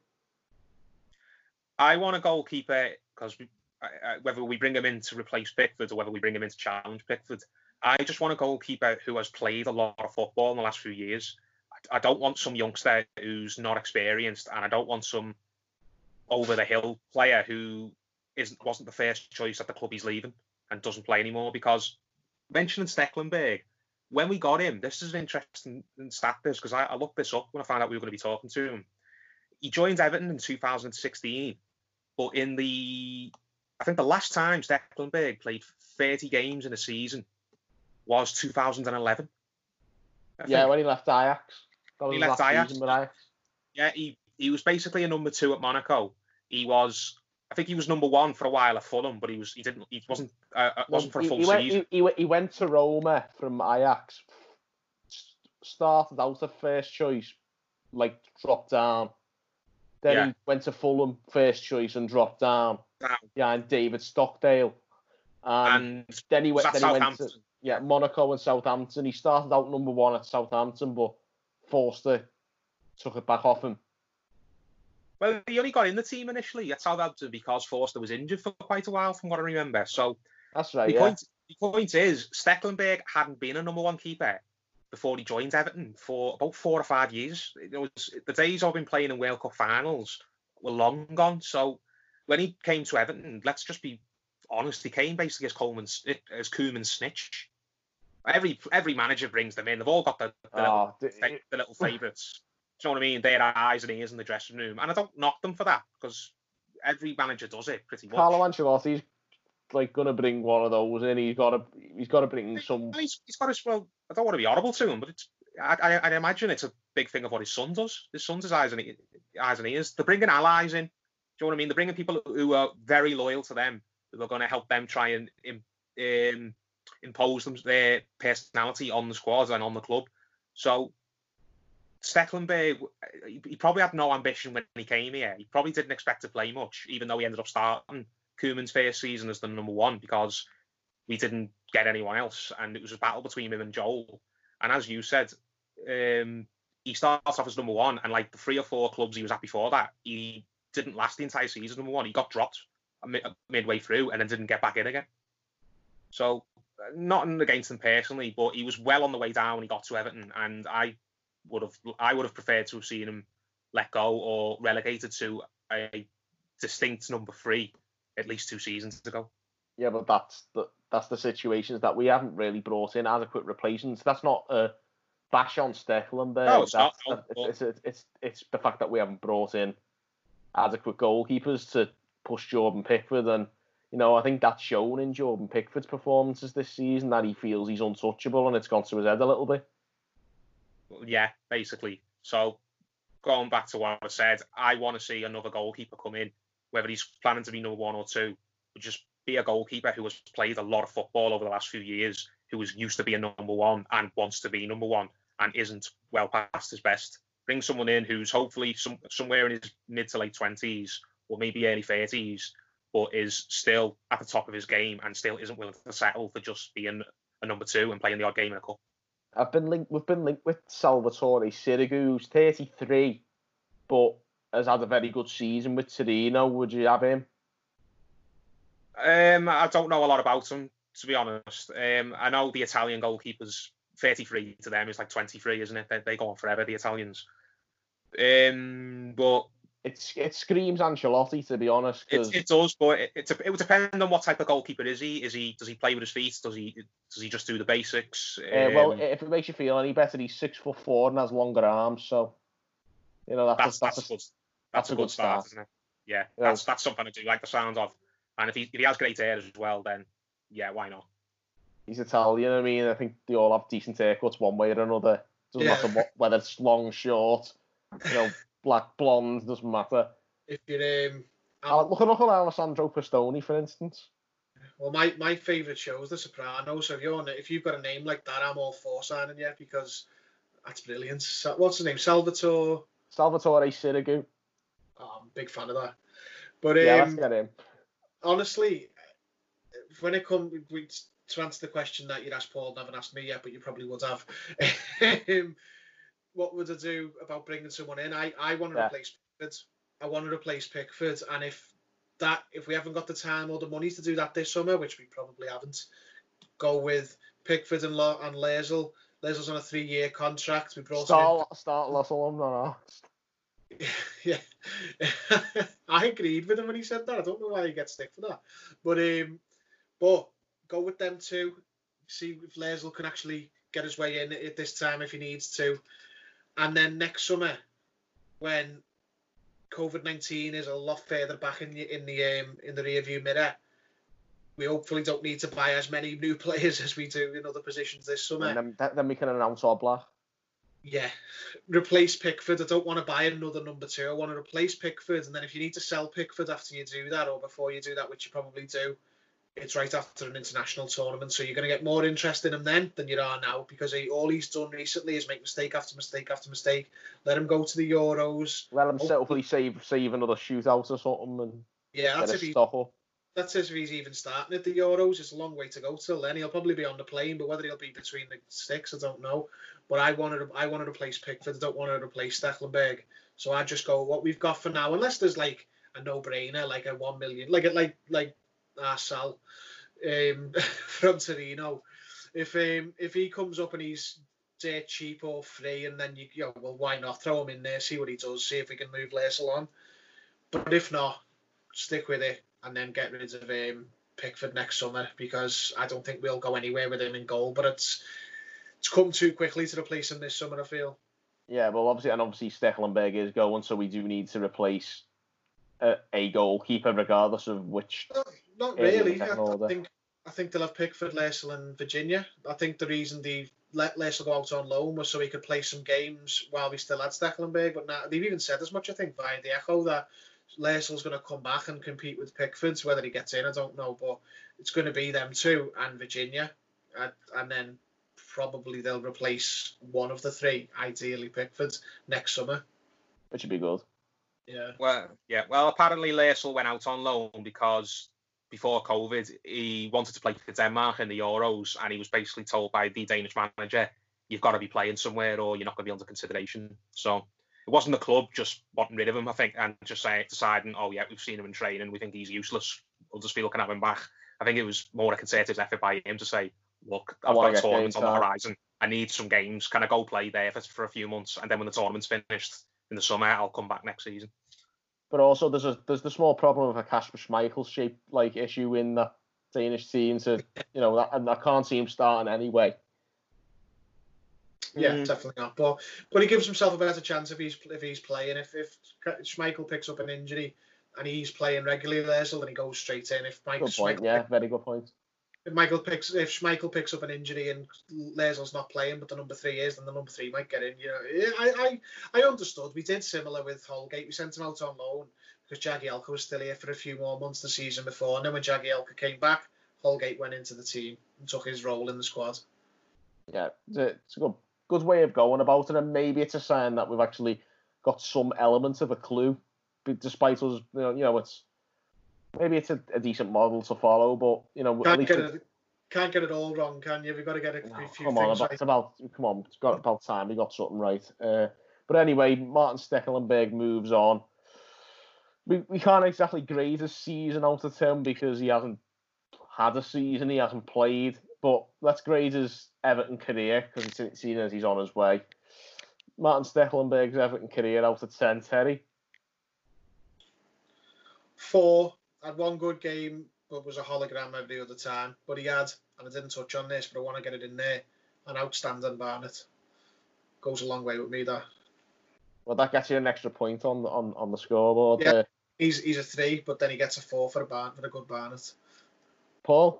I want a goalkeeper because whether we bring him in to replace Pickford or whether we bring him in to challenge Pickford, I just want a goalkeeper who has played a lot of football in the last few years. I, I don't want some youngster who's not experienced, and I don't want some over-the-hill player who isn't wasn't the first choice at the club he's leaving and doesn't play anymore. Because mentioning Stekelenburg, when we got him, this is an interesting stat this because I, I looked this up when I found out we were going to be talking to him. He joined Everton in two thousand sixteen, but in the, I think the last time Stekelenburg played thirty games in a season was two thousand eleven. I Yeah, think. when he left Ajax. That was He his left last Ajax. season with Ajax. Yeah, he, he was basically a number two at Monaco. He was, I think he was number one for a while at Fulham, but he was he didn't he wasn't uh, wasn't for a he, full he went, season. He, he, he went to Roma from Ajax. Started out at first choice, like dropped down. Then Yeah. he went to Fulham first choice and dropped down. Down. Yeah, and David Stockdale. And, And then he was went. that Then he went to Southampton? yeah Monaco and Southampton. He started out number one at Southampton, but Forster took it back off him. Well, he only got in the team initially at Southampton because Forster was injured for quite a while, from what I remember. So That's right. the Yeah. point the point is, Stecklenburg hadn't been a number one keeper before he joined Everton for about four or five years. It was the days of him playing in World Cup finals were long gone. So when he came to Everton, let's just be honest, he came basically as Coleman's as Koeman's snitch. Every every manager brings them in. They've all got the, the, Oh, little, the- the little favourites. Do you know what I mean? Their eyes and ears in the dressing room, and I don't knock them for that because every manager does it pretty much. Carlo Ancelotti's like gonna bring one of those in. He's got to. He's got to bring some. Well, he's, he's got his, well, I don't want to be horrible to him, but it's, I, I, I imagine it's a big thing of what his son does. His son's his eyes and, e- eyes and ears. They're bringing allies in. Do you know what I mean? They're bringing people who are very loyal to them, who are going to help them try and um, impose them, their personality on the squad and on the club. So Stecklenburg, he probably had no ambition when he came here. He probably didn't expect to play much, even though he ended up starting Koeman's first season as the number one because we didn't get anyone else, and it was a battle between him and Joel. And as you said, um, he starts off as number one, and like the three or four clubs he was at before that, he didn't last the entire season as number one. He got dropped mid- midway through and then didn't get back in again. So, nothing against him personally, but he was well on the way down when he got to Everton, and I would have I would have preferred to have seen him let go or relegated to a distinct number three at least two seasons ago. Yeah, but that's the that's the situations that we haven't really brought in adequate replacements. That's not a bash on Stecklenburg. No, it's That's- not, no, that- it's, it's, it's it's the fact that we haven't brought in adequate goalkeepers to push Jordan Pickford, and you know I think that's shown in Jordan Pickford's performances this season that he feels he's untouchable, and it's gone to his head a little bit. Yeah, basically. So going back to what I said, I want to see another goalkeeper come in, whether he's planning to be number one or two, but just be a goalkeeper who has played a lot of football over the last few years, who is used to being number one and wants to be number one and isn't well past his best. Bring someone in who's hopefully some, somewhere in his mid to late twenties or maybe early thirties, but is still at the top of his game and still isn't willing to settle for just being a number two and playing the odd game in a cup. I've been linked. We've been linked with Salvatore Sirigu, who's thirty-three, but has had a very good season with Torino. Would you have him? Um, I don't know a lot about him, to be honest. Um, I know the Italian goalkeepers, thirty-three to them is like twenty-three, isn't it? They, they go on forever, the Italians. Um, but It's it screams Ancelotti, to be honest. it, 'cause it does, but it, it, it would depend on what type of goalkeeper is he. Is he does he play with his feet? Does he does he just do the basics? Uh, well, Um, if it makes you feel any better, he's six foot four and has longer arms, so you know that's that's a, that's, that's, a good that's that's a good start, start. isn't it? Yeah, Yeah. that's that's something I do like the sound of. And if he if he has great hair as well, then yeah, why not? he's Italian. I mean, I think they all have decent haircuts one way or another. Doesn't Yeah. matter what, whether it's long, short, you know, black, blonde. Doesn't matter. If you're um, Uh, look at look at Alessandro Pastoni, for instance. well, my, my favourite show is The Sopranos. So if you're on, if you've got a name like that, I'm all for signing you because that's brilliant. Sa- What's his name? Salvatore. Salvatore Sirigu. Oh, I'm a big fan of that. But Yeah, let's um, get him. honestly, when it comes to answer the question that you'd asked Paul, and haven't asked me yet, but you probably would have. um, what would I do about bringing someone in? I, I want to Yeah. replace Pickford. I want to replace Pickford, and if that if we haven't got the time or the money to do that this summer, which we probably haven't, go with Pickford and La- and Lazel. Lazel's on a three-year contract. We brought him in. Start start Russell. I'm not Yeah, I agreed with him when he said that. I don't know why he gets stick for that, but um, but go with them too. See if Lazel can actually get his way in at this time if he needs to, and then next summer, when COVID nineteen is a lot further back in the in the um, in the rearview mirror, we hopefully don't need to buy as many new players as we do in other positions this summer. And then, then we can announce our black. Yeah, replace Pickford. I don't want to buy another number two. I want to replace Pickford, and then if you need to sell Pickford after you do that, or before you do that, which you probably do, it's right after an international tournament. So you're going to get more interest in him then than you are now, because he, all he's done recently is make mistake after mistake after mistake. Let him go to the Euros. Let him hopefully save save another shootout or something and yeah, that's get if a he, stock up. That's if he's even starting at the Euros. It's a long way to go till then. He'll probably be on the plane, but whether he'll be between the sticks, I don't know. But I wanted to, I wanted to replace Pickford. I don't want to replace Stekelenburg. So I just go what we've got for now, unless there's like a no-brainer, like a one million, like a, like like Arsal um, from Torino. If um, if he comes up and he's dirt cheap or free, and then you, you know, well, why not throw him in there, see what he does, see if we can move Lassell on. But if not, stick with it. And then get rid of um, Pickford next summer, because I don't think we'll go anywhere with him in goal. But it's it's come too quickly to replace him this summer, I feel. Yeah, well, obviously, and obviously Stekelenburg is going, so we do need to replace a, a goalkeeper, regardless of which. Not, not really. I, I think I think they'll have Pickford, Lassell, and Virginia. I think the reason they let Lassell go out on loan was so he could play some games while we still had Stekelenburg. But now they've even said as much, I think, via the Echo, that Lassell's going to come back and compete with Pickford. Whether he gets in, I don't know, but it's going to be them two and Virginia, and, and then probably they'll replace one of the three, ideally Pickford, next summer. Which would be good. Yeah. Well, yeah. Well, apparently Lassell went out on loan because before COVID, he wanted to play for Denmark in the Euros, and he was basically told by the Danish manager, "You've got to be playing somewhere, or you're not going to be under consideration." So it wasn't the club just wanting rid of him, I think, and just say, deciding, oh, yeah, we've seen him in training, we think he's useless, we'll just be looking at him back. I think it was more a concerted effort by him to say, look, I've got a tournament on the horizon, I need some games, can I go play there for, for a few months, and then when the tournament's finished in the summer, I'll come back next season. But also, there's a there's the small problem of a Kasper Schmeichel shape like issue in the Danish team, to you know, that, and I can't see him starting anyway. Yeah, mm. definitely not. But but he gives himself a better chance if he's if he's playing. If if Schmeichel picks up an injury and he's playing regularly there, so then he goes straight in. If Mike, good point, Schmeichel, yeah, very good point. If Michael picks if Schmeichel picks up an injury and Lazel's not playing, but the number three is, then the number three might get in. You know, I I I understood. We did similar with Holgate. We sent him out on loan because Jagielka was still here for a few more months the season before, and then when Jagielka came back, Holgate went into the team and took his role in the squad. Yeah, it's a good. Good way of going about it, and maybe it's a sign that we've actually got some element of a clue, despite us. You know, you know it's maybe it's a, a decent model to follow, but you know, can't at least get it, can't get it all wrong, can you? We've got to get a, no, a few come things on, right. It's about come on, it's got about time we got something right. Uh, but anyway, Martin Stekelenburg moves on. We we can't exactly grade his season out of ten because he hasn't had a season, he hasn't played. But let's grade his Everton career, because it's seen as he's on his way. Martin Stekelenburg's Everton career out of ten, Terry? Four. Had one good game, but was a hologram every other time. But he had, and I didn't touch on this, but I want to get it in there, an outstanding Barnett. Goes a long way with me, that. Well, that gets you an extra point on on, on the scoreboard. Yeah, uh, he's he's a three, but then he gets a four for a Barn for a good Barnett. Paul?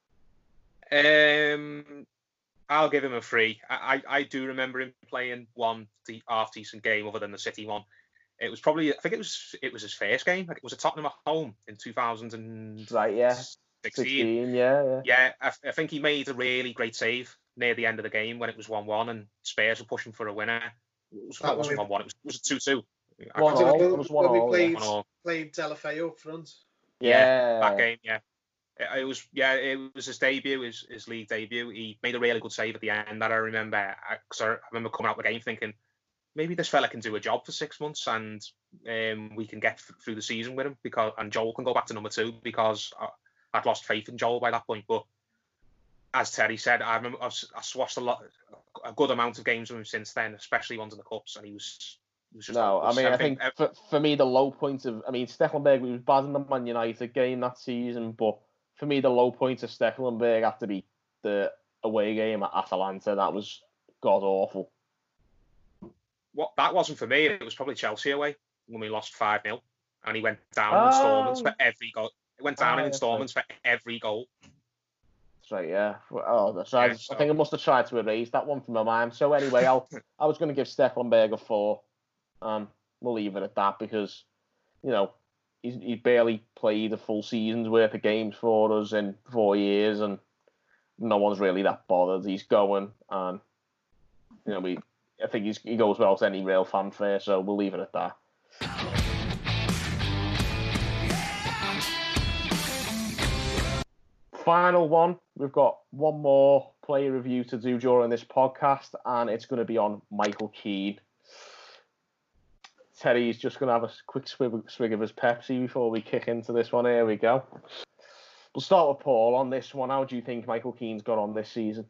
Um, I'll give him a three. I, I, I do remember him playing one de- half decent game other than the City one. It was probably, I think it was it was his first game. Like, it was a Tottenham at home in two thousand Right, yeah. sixteen. yeah, yeah. Yeah, I, I think he made a really great save near the end of the game when it was one one and Spurs were pushing for a winner. It was, it wasn't one one, it was, it was a two two. One all, it was one when we all, played, yeah. played Delafeu up front. Yeah. yeah, that game, yeah. It was yeah, it was his debut, his, his league debut. He made a really good save at the end that I remember. Because I, I remember coming out the game thinking, maybe this fella can do a job for six months and um, we can get f- through the season with him, because and Joel can go back to number two, because I, I'd lost faith in Joel by that point. But as Terry said, I remember I've, I've watched a lot, a good amount of games with him since then, especially ones in the cups, and he was. He was just no, I mean, I think every, for, for me the low point of, I mean, Stekelenburg was bad in the Man United game that season, but for me, the low point of Stekelenburg had to be the away game at Atalanta. That was god awful. What that wasn't for me. It was probably Chelsea away when we lost five nil, and he went down oh. in instalments for every goal. It went down oh, in instalments right. for every goal. That's right, yeah. Oh, that's right. Yeah, I think I must have tried to erase that one from my mind. So anyway, I'll, I was going to give Stefan Berg a four. Um, we'll leave it at that because, you know, he's, he's barely played a full season's worth of games for us in four years, and no one's really that bothered. He's going, and you know, we I think he's, he goes without any real fanfare, so we'll leave it at that. Final one. We've got one more player review to do during this podcast, and it's going to be on Michael Keane. Terry's just going to have a quick swig, swig of his Pepsi before we kick into this one. Here we go. We'll start with Paul on this one. How do you think Michael Keane's got on this season?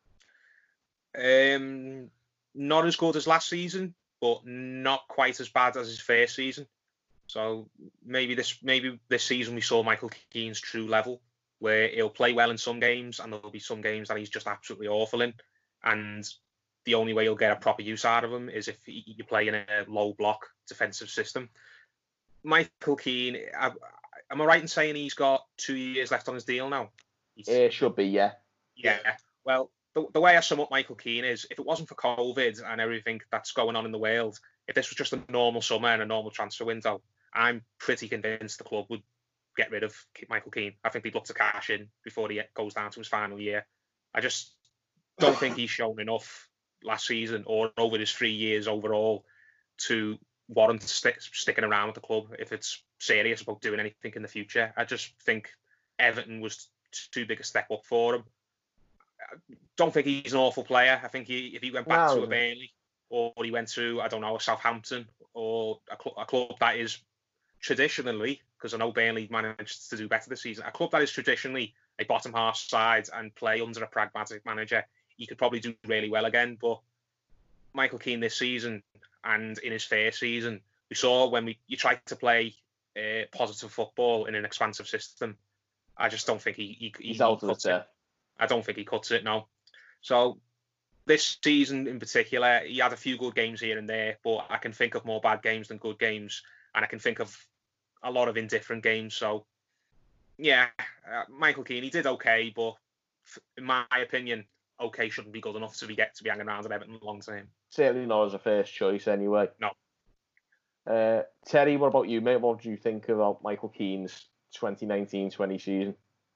Um, not as good as last season, but not quite as bad as his first season. So maybe this maybe this season we saw Michael Keane's true level, where he'll play well in some games and there'll be some games that he's just absolutely awful in. And the only way you'll get a proper use out of him is if you play in a low block defensive system. Michael Keane, I, am I right in saying he's got two years left on his deal now? It should be, yeah. Yeah. Well, the, the way I sum up Michael Keane is, if it wasn't for COVID and everything that's going on in the world, if this was just a normal summer and a normal transfer window, I'm pretty convinced the club would get rid of Michael Keane. I think they'd look to cash in before he goes down to his final year. I just don't think he's shown enough last season or over his three years overall to warrant stick, sticking around with the club if it's serious about doing anything in the future. I just think Everton was too big a step up for him. I don't think he's an awful player. I think he, if he went back no. to a Burnley or he went to, I don't know, a Southampton or a, cl- a club that is traditionally, because I know Burnley managed to do better this season, a club that is traditionally a bottom half side and play under a pragmatic manager, he could probably do really well again. But Michael Keane this season and in his first season, we saw when we you tried to play uh, positive football in an expansive system, I just don't think he, he, he, He's out he of cuts it. it. I don't think he cuts it now. So this season in particular, he had a few good games here and there, but I can think of more bad games than good games, and I can think of a lot of indifferent games. So yeah, uh, Michael Keane, he did okay, but in my opinion, okay shouldn't be good enough to be get to be hanging around at Everton long term. Certainly not as a first choice anyway. No. Uh, Terry, what about you, mate? What do you think about Michael Keane's twenty nineteen twenty season?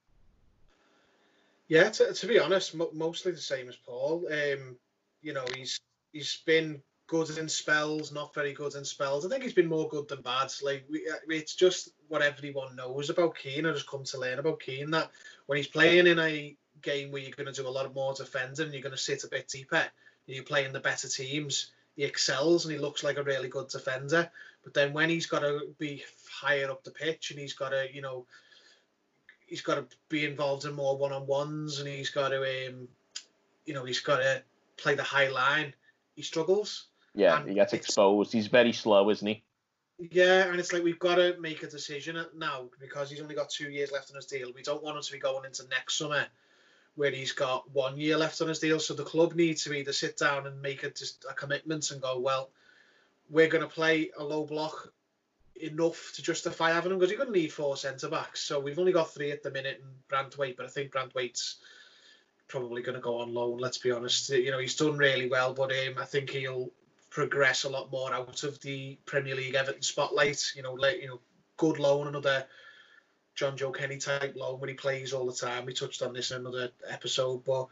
Yeah, to, to be honest, mo- mostly the same as Paul. Um, you know, he's he's been good in spells, not very good in spells. I think he's been more good than bad. Like we, it's just what everyone knows about Keane. I just come to learn about Keane that when he's playing in a game where you're going to do a lot more defending, you're going to sit a bit deeper, you're playing the better teams, he excels and he looks like a really good defender. But then when he's got to be higher up the pitch and he's got to, you know, he's got to be involved in more one-on-ones and he's got to, um, you know, he's got to play the high line, he struggles. Yeah, and he gets exposed. He's very slow, isn't he? Yeah, and it's like we've got to make a decision now because he's only got two years left on his deal. We don't want him to be going into next summer where he's got one year left on his deal. So the club needs to either sit down and make a, just a commitment and go, well, we're going to play a low block enough to justify having him because you're going to need four centre-backs. So we've only got three at the minute in Branthwaite, but I think Branthwaite's probably going to go on loan, let's be honest. You know, he's done really well, but um, I think he'll progress a lot more out of the Premier League Everton spotlight. You know, like, you know, good loan, another John Joe Kenny type loan when he plays all the time. We touched on this in another episode, but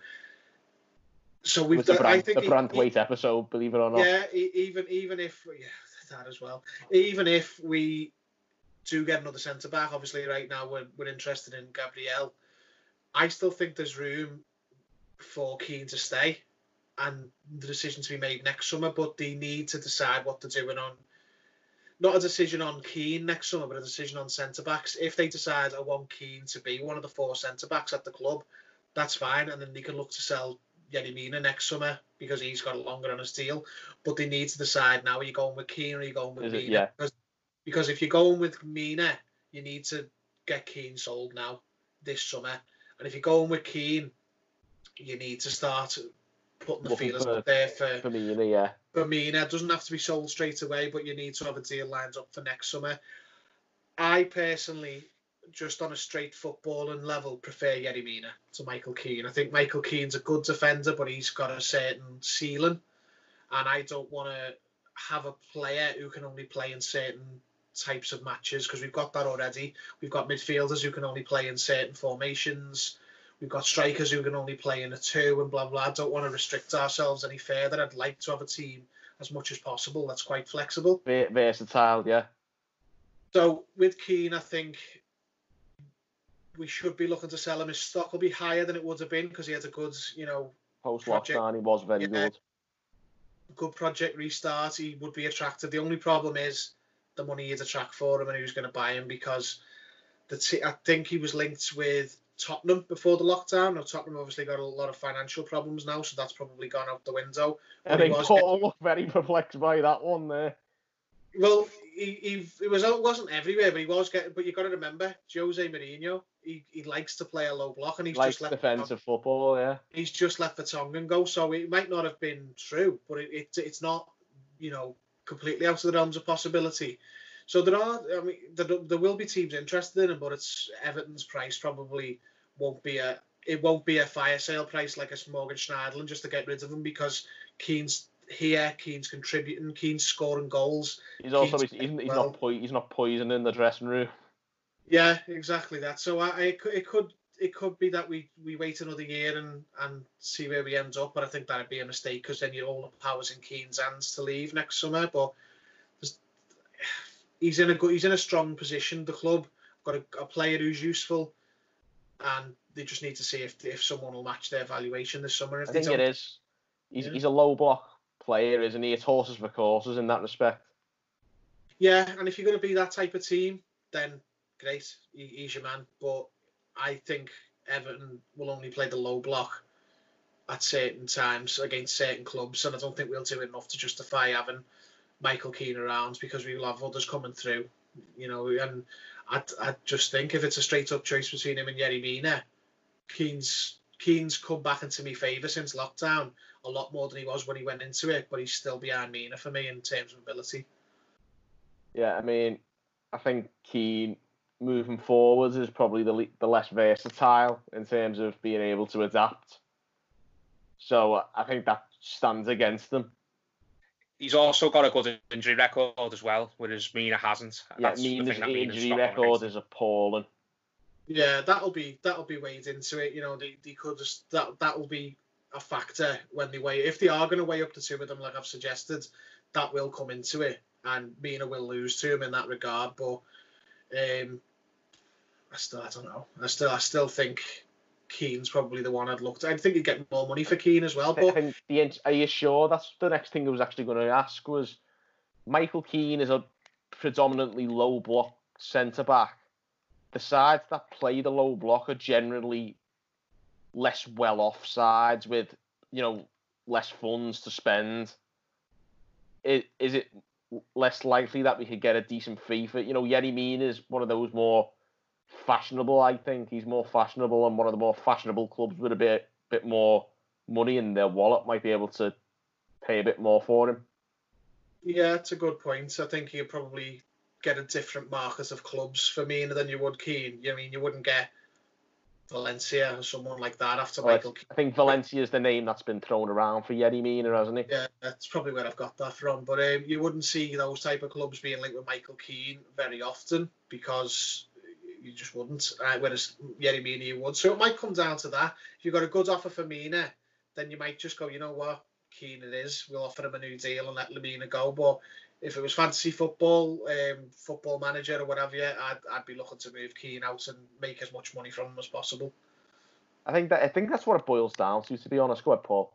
so we've the, got, brand, I think the Branthwaite episode, believe it or not. Yeah, even even if yeah, that as well. Even if we do get another centre back, obviously right now we're we're interested in Gabriel. I still think there's room for Keane to stay and the decision to be made next summer, but they need to decide what they're doing on. Not a decision on Keane next summer, but a decision on centre-backs. If they decide I want Keane to be one of the four centre-backs at the club, that's fine, and then they can look to sell Yerry Mina next summer because he's got longer on his deal. But they need to decide now, are you going with Keane or are you going with Is Mina? it, yeah. Because, because if you're going with Mina, you need to get Keane sold now, this summer. And if you're going with Keane, you need to start putting the Looking feelers for- out there for... For me, yeah. For Mina, it doesn't have to be sold straight away, but you need to have a deal lined up for next summer. I personally just on a straight footballing level, prefer Yerry Mina to Michael Keane. I think Michael Keane's a good defender, but he's got a certain ceiling, and I don't want to have a player who can only play in certain types of matches, because we've got that already. We've got midfielders who can only play in certain formations. We've got strikers who can only play in a two and blah, blah. I don't want to restrict ourselves any further. I'd like to have a team as much as possible that's quite flexible. Versatile, yeah. So with Keane, I think we should be looking to sell him. His stock will be higher than it would have been because he had a good, you know, post-lockdown, he was very yeah, good. Good project restart. He would be attractive. The only problem is the money he'd attract for him and who's going to buy him, because the t- I think he was linked with Tottenham before the lockdown. Now, Tottenham obviously got a lot of financial problems now, so that's probably gone out the window. I think Paul looked very perplexed by that one there. Well, he, he it was it wasn't everywhere, but he was getting. But you got to remember, Jose Mourinho, he, he likes to play a low block, and he's Likes just left defensive football, yeah. He's just left Vertonghen go, so it might not have been true, but it, it it's not, you know, completely out of the realms of possibility. So there are, I mean, there, there will be teams interested in him, but it's Everton's price probably won't be a it won't be a fire sale price like a Morgan Schneiderlin just to get rid of him, because Keane's here, Keane's contributing, Keane's scoring goals. He's also Keane's he's, he's, he's well. not po- he's not poisoning the dressing room. Yeah, exactly that. So I, I it could it could be that we, we wait another year and, and see where we end up, but I think that'd be a mistake, because then you all the powers in Keane's hands to leave next summer. But he's in a good, he's in a strong position. The club got a, a player who's useful, and they just need to see if if someone will match their valuation this summer. If I they think don't, it is. He's yeah. he's a low block player, isn't he? It's horses for courses in that respect. Yeah, and if you're going to be that type of team, then great, he, he's your man. But I think Everton will only play the low block at certain times against certain clubs, and I don't think we'll do enough to justify having Michael Keane around, because we will have others coming through, you know. And I I just think if it's a straight up choice between him and Yerry Mina, Keane's Keane's come back into my favour since lockdown a lot more than he was when he went into it, but he's still behind Mina for me in terms of ability. Yeah, I mean, I think Keane moving forwards is probably the the less versatile in terms of being able to adapt. So I think that stands against them. He's also got a good injury record as well, whereas Mina hasn't. Yeah, That's the Mina's thing that Mina's injury got going record against is appalling. Yeah, that'll be that'll be weighed into it. You know, they, they could just that that will be a factor when they weigh. If they are going to weigh up the two of them, like I've suggested, that will come into it, and Mina will lose to him in that regard. But um, I still I don't know. I still I still think Keane's probably the one I'd look to. I think you'd get more money for Keane as well. But I think the are you sure? That's the next thing I was actually going to ask was Michael Keane is a predominantly low block centre back. The sides that play the low block are generally less well off sides with, you know, less funds to spend. Is, is it less likely that we could get a decent fee for it? You know, Yerry Mina is one of those more fashionable, I think. He's more fashionable, and one of the more fashionable clubs with a bit bit more money in their wallet might be able to pay a bit more for him. Yeah, it's a good point. I think you probably get a different market of clubs for Mina than you would Keane. You know, I mean, you wouldn't get Valencia or someone like that after Well, Michael Keane. I think Valencia is the name that's been thrown around for Yerry Mina, hasn't he? Yeah, that's probably where I've got that from. But um, you wouldn't see those type of clubs being linked with Michael Keane very often, because you just wouldn't. Uh, whereas Yerry Mina, you would. So it might come down to that. If you've got a good offer for Mina, then you might just go, you know what, Keane it is. We'll offer him a new deal and let Lemina go. But if it was fantasy football, um, football manager or whatever, yeah, I'd, I'd be looking to move Keane out and make as much money from him as possible. I think that I think that's what it boils down to, to be honest. Go ahead, Paul.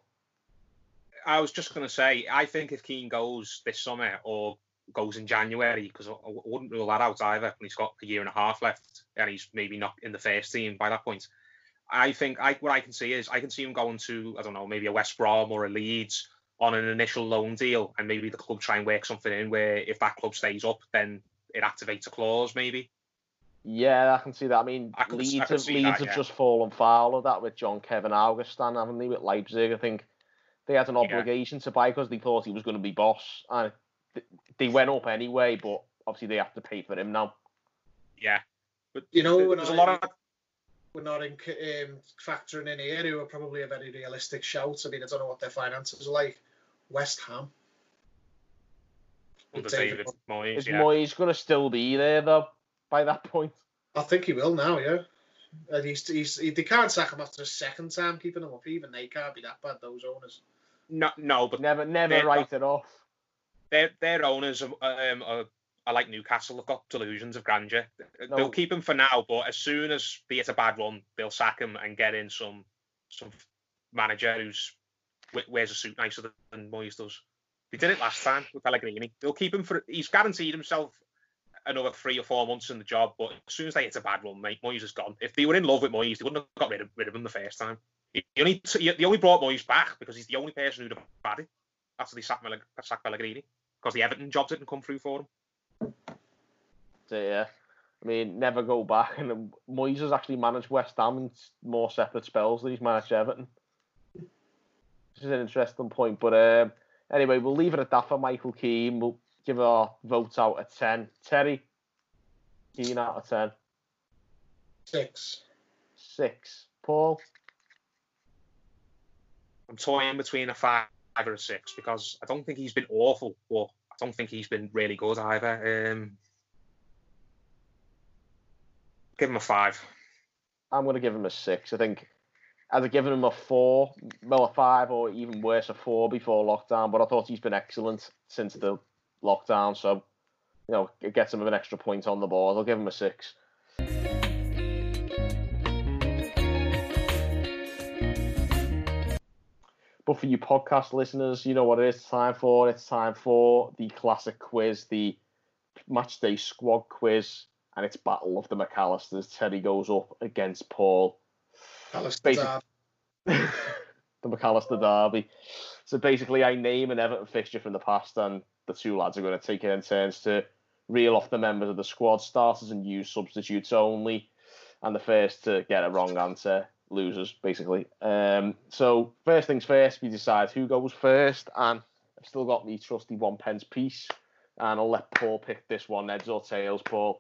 I was just going to say, I think if Keane goes this summer or goes in January, because I wouldn't rule that out either, when he's got a year and a half left and he's maybe not in the first team by that point. I think I what I can see is I can see him going to, I don't know, maybe a West Brom or a Leeds on an initial loan deal, and maybe the club try and work something in where if that club stays up, then it activates a clause maybe. Yeah, I can see that. I mean, I could- Leeds, I could have, see Leeds that, have yeah. just fallen foul of that with John Kevin Augustin, haven't they, with Leipzig? I think they had an Yeah. obligation to buy because they thought he was going to be boss. And th- they went up anyway, but obviously they have to pay for him now. Yeah. But You know, we're there's a not, lot of we're not in, um, factoring in here who are probably a very realistic shout. I mean, I don't know what their finances are like. West Ham. under With David David Moyes. Moyes. Is Yeah. Moyes going to still be there, though, by that point? I think he will now, yeah. And he's, he's, he, they can't sack him after a second time keeping him up. Even they can't be that bad, those owners. No, no, but Never never they're write not- it off. their their owners are, um, are, are like Newcastle. They've got delusions of grandeur. No. They'll keep him for now, but as soon as they hit a bad run, they'll sack him and get in some some manager who's wears a suit nicer than Moyes does. They did it last time with Pellegrini. They'll keep him for. He's guaranteed himself another three or four months in the job, but as soon as they hit a bad run, mate, Moyes is gone. If they were in love with Moyes, they wouldn't have got rid of, rid of him the first time. He only they only brought Moyes back because he's the only person who'd have had it after they sacked, Mel- sacked Pellegrini, because the Everton jobs didn't come through for him. So, yeah. I mean, never go back. And Moyes has actually managed West Ham in more separate spells than he's managed Everton. This is an interesting point. But um, anyway, we'll leave it at that for Michael Keane. We'll give our votes out of ten. Terry, Keane out of ten. Six. Six. Paul? I'm toying between a five or a six because I don't think he's been awful, but I don't think he's been really good either. Um, give him a five. I'm going to give him a six. I think I'd have given him a four, well, a five, or even worse, a four before lockdown. But I thought he's been excellent since the lockdown. So, you know, it gets him an extra point on the board. I'll give him a six. But for you podcast listeners, you know what it is time for. It's time for the classic quiz, the matchday squad quiz, and it's Battle of the McAllisters. Teddy goes up against Paul. Alistair Basic- the McAllister Derby. So basically, I name an Everton fixture from the past, and the two lads are going to take it in turns to reel off the members of the squad, starters and use substitutes only. And the first to get a wrong answer losers, basically. Um, so first things first, we decide who goes first, and I've still got me trusty one pence piece, and I'll let Paul pick this one. Heads or tails, Paul?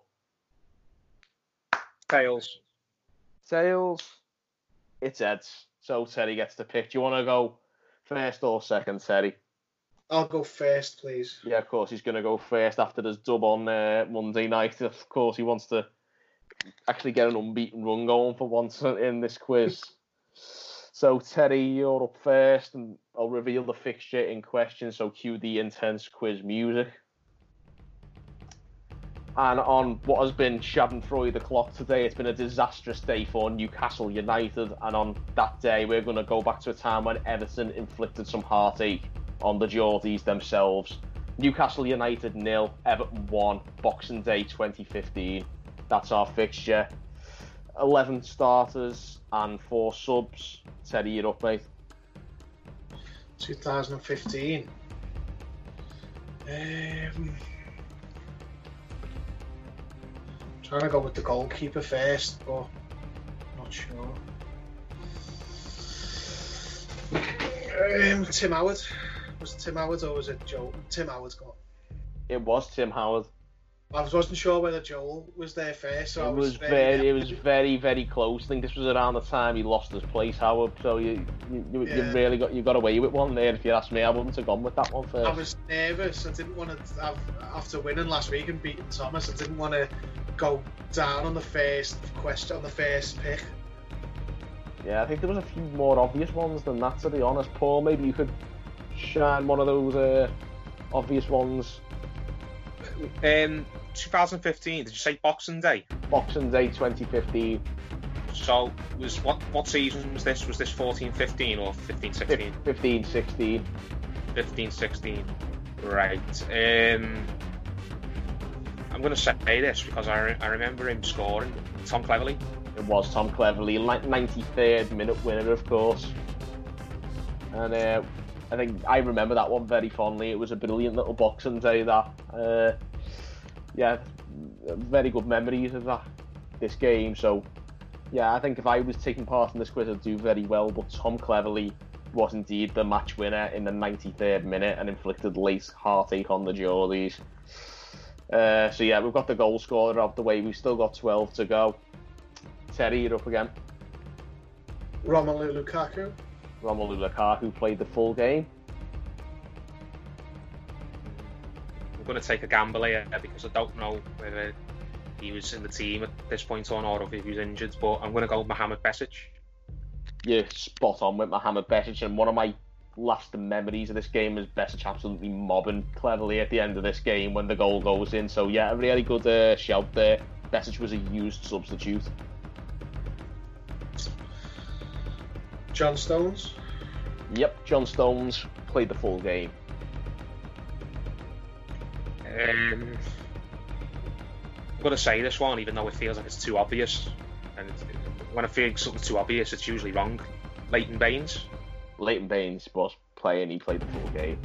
Tails. Tails. It's heads. So Terry gets to pick. Do you want to go first or second, Terry? I'll go first, please. Yeah, of course he's going to go first after this dub on uh, Monday night. Of course he wants to actually get an unbeaten run going for once in this quiz. So Terry, you're up first, and I'll reveal the fixture in question. So cue the intense quiz music. And on what has been Schadenfreude the clock today, it's been a disastrous day for Newcastle United. And on that day, we're going to go back to a time when Everton inflicted some heartache on the Geordies themselves. Newcastle United nil, Everton one, Boxing Day twenty fifteen. That's our fixture. eleven starters and four subs. Teddy, you're up, mate. twenty fifteen. Um, trying to go with the goalkeeper first, but not sure. Um, Tim Howard. Was it Tim Howard or was it Joel? Tim Howard's got. It was Tim Howard. I wasn't sure whether Joel was there first, so I It was, was very, very, it was very, very close. I think this was around the time he lost his place, Howard. So you, you, you, Yeah. you really got, you got away with one there. If you ask me, I wouldn't have gone with that one first. I was nervous. I didn't want to have, after winning last week and beating Thomas, I didn't want to go down on the first question, on the first pick. Yeah, I think there was a few more obvious ones than that, to be honest. Paul, maybe you could shine one of those uh, obvious ones. Um, twenty fifteen. Did you say Boxing Day? Boxing Day twenty fifteen. So was what what season was this? Was this fourteen fifteen or fifteen sixteen? fifteen sixteen. fifteen sixteen. Right. Um, I'm going to say this because I, re- I remember him scoring. Tom Cleverley. It was Tom Cleverley, ninety-third minute winner, of course. And uh, I think I remember that one very fondly. It was a brilliant little Boxing Day, that. Uh, yeah, very good memories of that, this game. So, yeah, I think if I was taking part in this quiz, I'd do very well. But Tom Cleverley was indeed the match winner in the ninety-third minute and inflicted late heartache on the Geordies. Uh, so yeah, we've got the goal scorer out the way. We've still got twelve to go. Terry, you're up again. Romelu Lukaku. Romelu Lukaku played the full game. I'm going to take a gamble here because I don't know whether he was in the team at this point or not, or if he was injured, but I'm going to go with Mohamed Besic. You're spot on with Mohamed Besic, and one of my lasting memories of this game is Besic absolutely mobbing Cleverly at the end of this game when the goal goes in. So yeah, a really good uh, shout there. Besic was a used substitute. John Stones. Yep, John Stones played the full game. Um, I'm going to say this one, even though it feels like it's too obvious. And it's, when I feel something's too obvious, it's usually wrong. Leighton Baines. Leighton Baines was playing, he played the full game.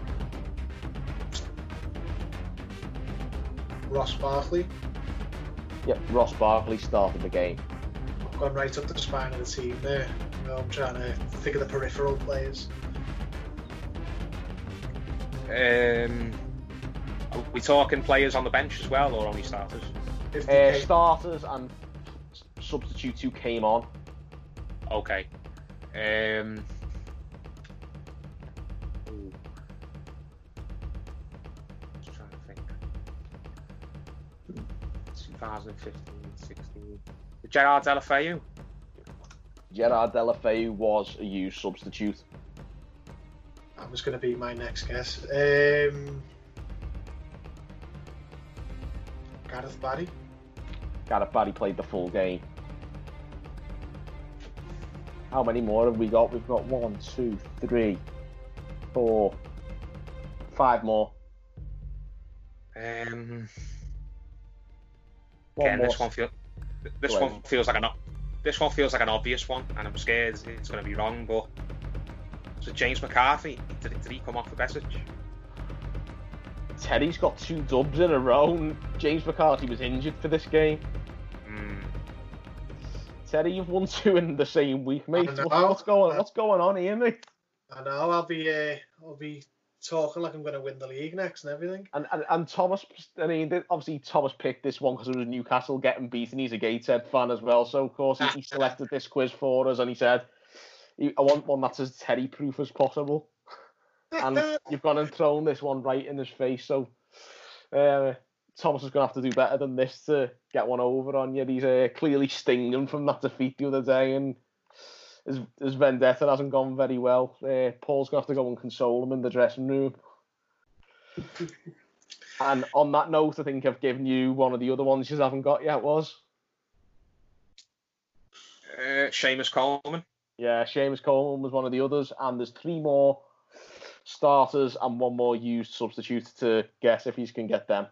Ross Barkley. Yep, Ross Barkley started the game. Gone right up the spine of the team there. You know, I'm trying to think of the peripheral players. Um, are we talking players on the bench as well, or only starters? If Uh, they came, starters and substitutes who came on. Okay. Um, ooh. Just trying to think. twenty fifteen, sixteen. Gerard Deulofeu. Gerard Deulofeu was a used substitute. that was going to be my next guess. Um, Gareth Barry. Gareth Barry played the full game. How many more have we got? We've got one, two, three, four, five more. Um, One again, more. this one feels this Go one ahead. feels like an o- this one feels like an obvious one, and I'm scared it's going to be wrong. But so James McCarthy, did, did he come off for Besic? Terry's got two dubs in a row. James McCarthy was injured for this game. Mm. Terry, you've won two in the same week, mate. I know. What's, what's going What's going on here, mate? I know. I'll be. Uh, I'll be talking like I'm going to win the league next and everything. And, and and Thomas, I mean, th- obviously Thomas picked this one because it was Newcastle getting beaten. He's a Gateshead fan as well, so of course he, he selected this quiz for us, and he said, "I want one that's as Terry-proof as possible." And you've gone and thrown this one right in his face. So uh, Thomas is going to have to do better than this to get one over on you. He's uh, clearly stinging from that defeat the other day, and his, his vendetta hasn't gone very well. Uh, Paul's going to have to go and console him in the dressing room. And on that note, I think I've given you one of the other ones you haven't got yet, was? Uh, Seamus Coleman. Yeah, Seamus Coleman was one of the others, and there's three more starters and one more used substitute to guess if he can get them.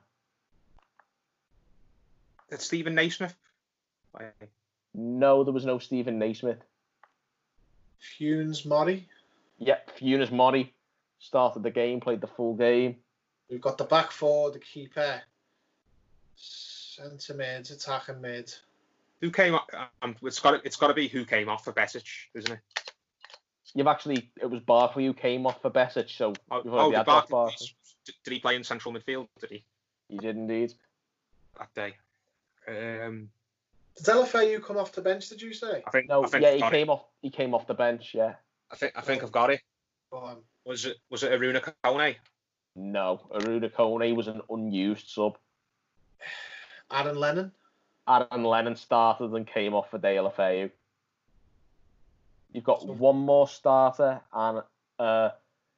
It's Stephen Naismith. No, there was no Stephen Naismith. Funes Mori. Yep, Funes Mori started the game, played the full game. We've got the back four, the keeper, centre mid, attacking mid. Who came off? Um, it's got it's got to be who came off for Besic, isn't it? You've actually, it was Barkley who came off for Besic, so Oh, you've oh already did, had that Barkley, Barkley. did he play in central midfield? Did he He did indeed. that day? Um, Did Deulofeu come off the bench, did you say? I think. No, I think yeah, I've he got it. came off. He came off the bench. Yeah. I think I think I've got it. Go on. Was it was it Aruna Kone? No, Aruna Kone was an unused sub. Aaron Lennon. Aaron Lennon started and came off for Deulofeu. You've got So- one more starter and uh,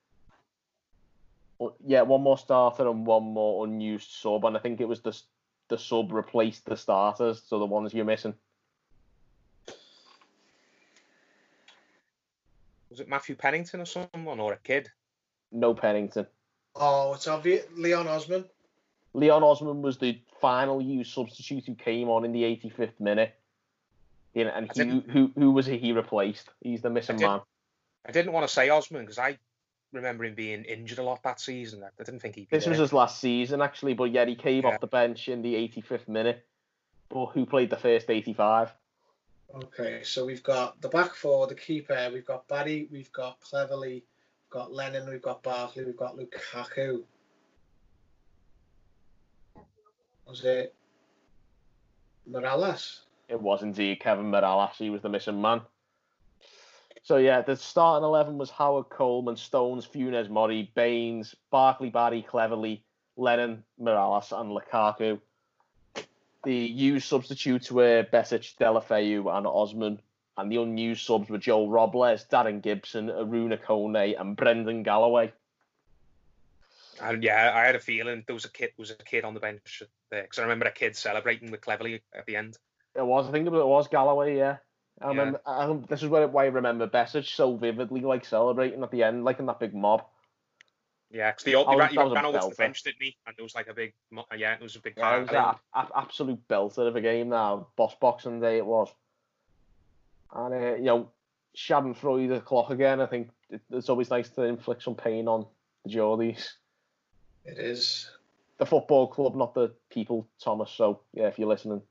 yeah, one more starter and one more unused sub, and I think it was the the sub replaced the starters, so the ones you're missing. Was it Matthew Pennington or someone, or a kid? No Pennington. Oh, it's obvious. Leon Osman. Leon Osman was the final used substitute who came on in the eighty-fifth minute. You know, and I he, didn't- who who was it he replaced? He's the missing I didn't- man. I didn't want to say Osman because I remember him being injured a lot that season. I didn't think he'd be This was there. his last season, actually, but yeah, he came Yeah. off the bench in the eighty-fifth minute. But who played the first eighty-five? Okay, so we've got the back four, the keeper, we've got Barry, we've got Cleverly, we've got Lennon, we've got Barkley, we've got Lukaku. Was it Morales? It was indeed Kevin Morales. He was the missing man. So yeah, the starting eleven was Howard, Coleman, Stones, Funes Mori, Baines, Barkley, Barry, Cleverly, Lennon, Morales, and Lukaku. The used substitutes were Besic, Delafeu, and Osman, and the unused subs were Joe Robles, Darren Gibson, Aruna Kone, and Brendan Galloway. And yeah, I had a feeling there was a kid, there was a kid on the bench there because I remember a kid celebrating with Cleverly at the end. It was, I think it was Galloway, yeah. I Yeah. remember. I, this is where why I remember Besic so vividly, like celebrating at the end, like in that big mob. Yeah, because they, all, That they was- ran, he that was a ran over to belter. the bench, didn't he? And there was like a big, mo- yeah, it was a big Yeah, it was party. an absolute belter of a game now. Boss Boxing Day it was. And, uh, you know, Schadenfreude the clock again. I think it, it's always nice to inflict some pain on the Geordies. It is. The football club, not the people, Thomas. So, yeah, if you're listening.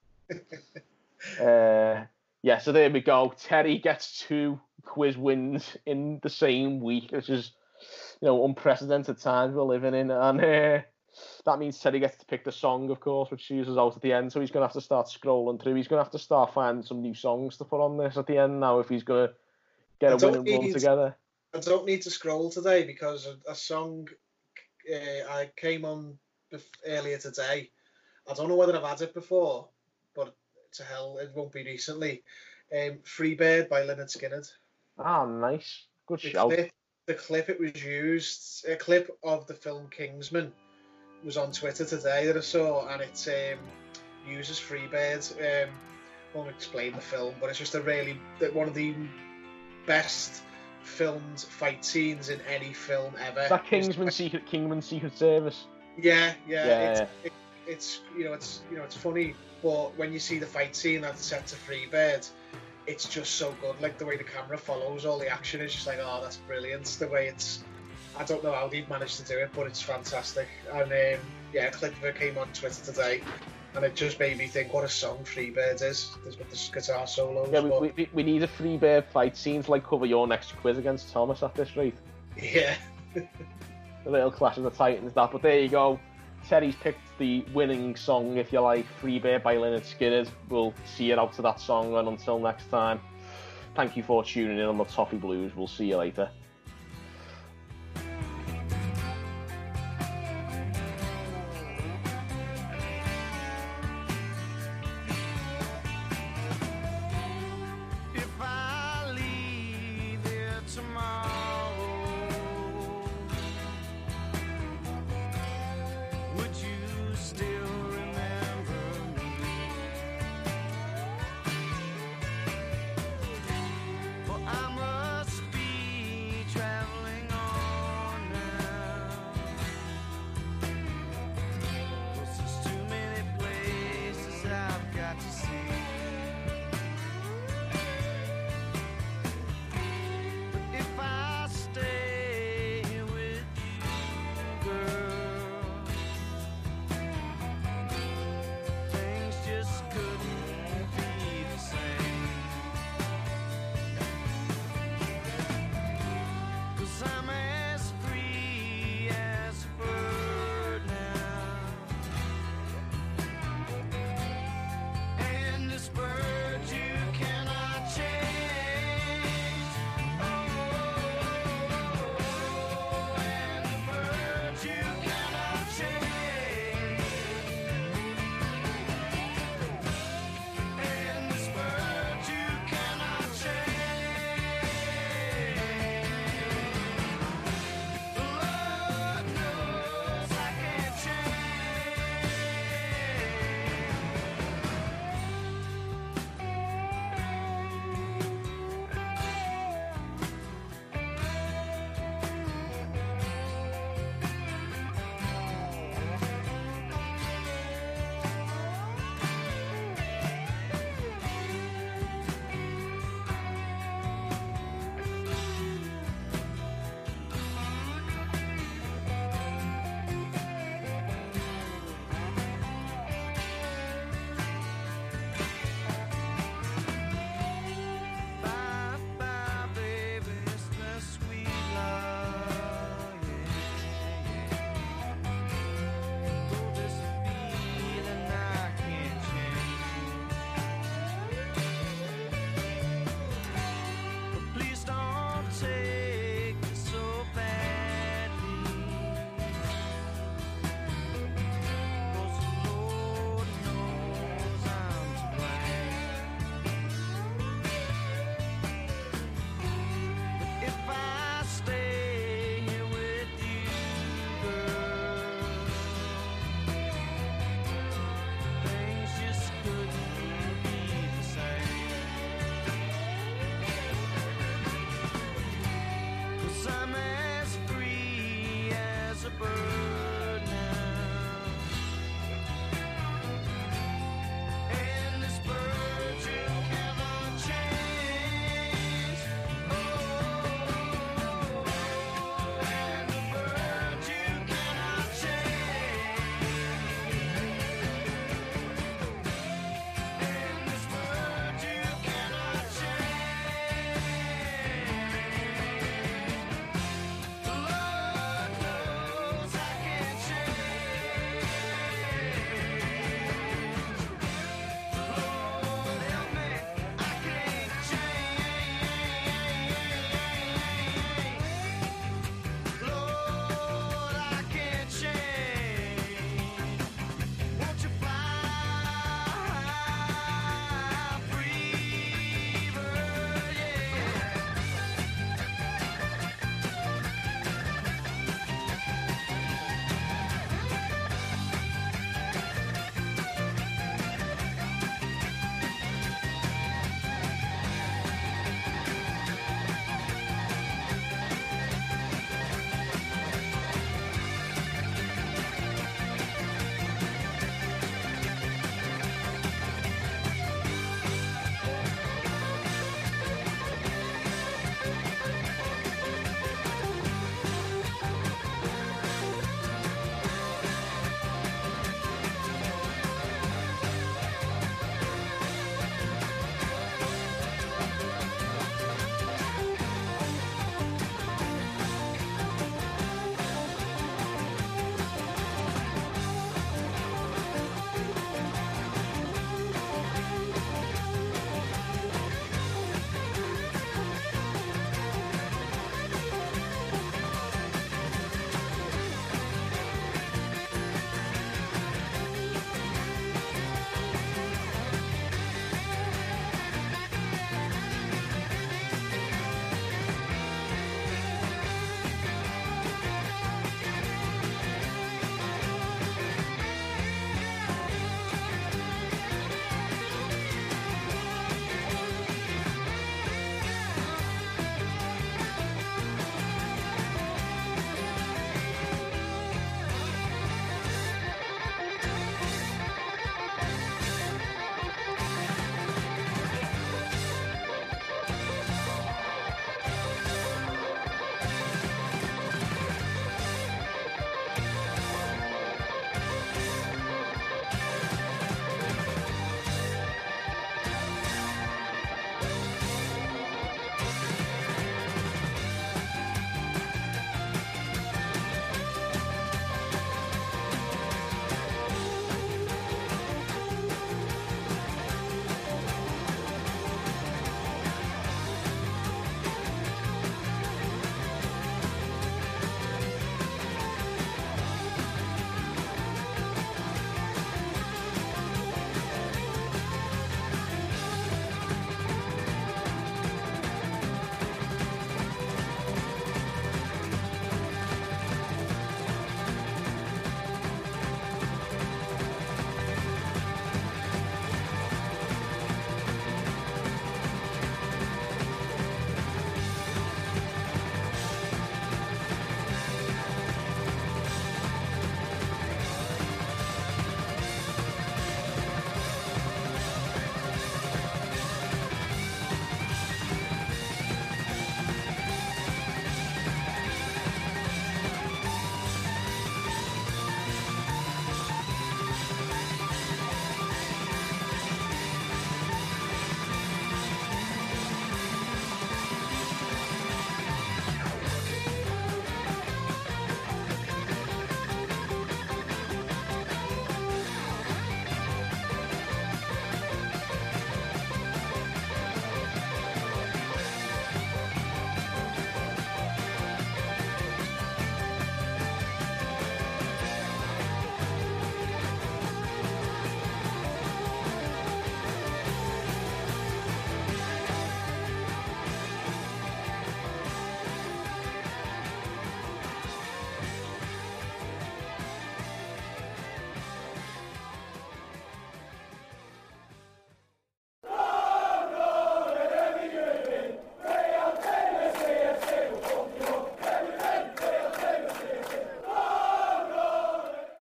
uh, yeah, so there we go. Terry gets two quiz wins in the same week, which is, you know, unprecedented times we're living in. And uh, that means Terry gets to pick the song, of course, which chooses out at the end. So he's going to have to start scrolling through. He's going to have to start finding some new songs to put on this at the end now if he's going to get I a don't winning run need- together. I don't need to scroll today because a, a song uh, I came on bef- earlier today. I don't know whether I've had it before, but to hell, it won't be recently. Um, Freebird by Lynyrd Skynyrd. Ah, nice. Good The shout. clip, the clip it was used, a clip of the film Kingsman was on Twitter today that I saw, and it um, uses Freebird. Um, I won't explain the film, but it's just a really one of the best filmed fight scenes in any film ever. Is that Kingsman Secret Kingman Secret Service? Yeah, yeah. Yeah, it's, yeah. It, it's you know it's you know it's funny, but when you see the fight scene that's set to Freebird, it's just so good. Like the way the camera follows all the action is just like, oh, that's brilliant. The way it's, I don't know how they've managed to do it, but it's fantastic. And um, yeah, a clip of it came on Twitter today, and it just made me think what a song Freebird is. There's with the guitar solos. Yeah, we, but, we, we need a free bear fight scene to like cover your next quiz against Thomas at this rate. yeah. A little Clash of the Titans, that. But there you go. Terry's picked the winning song, if you like, Free Bear by Lynyrd Skynyrd. We'll see you out to that song, and until next time, thank you for tuning in on the Toffee Blues. We'll see you later.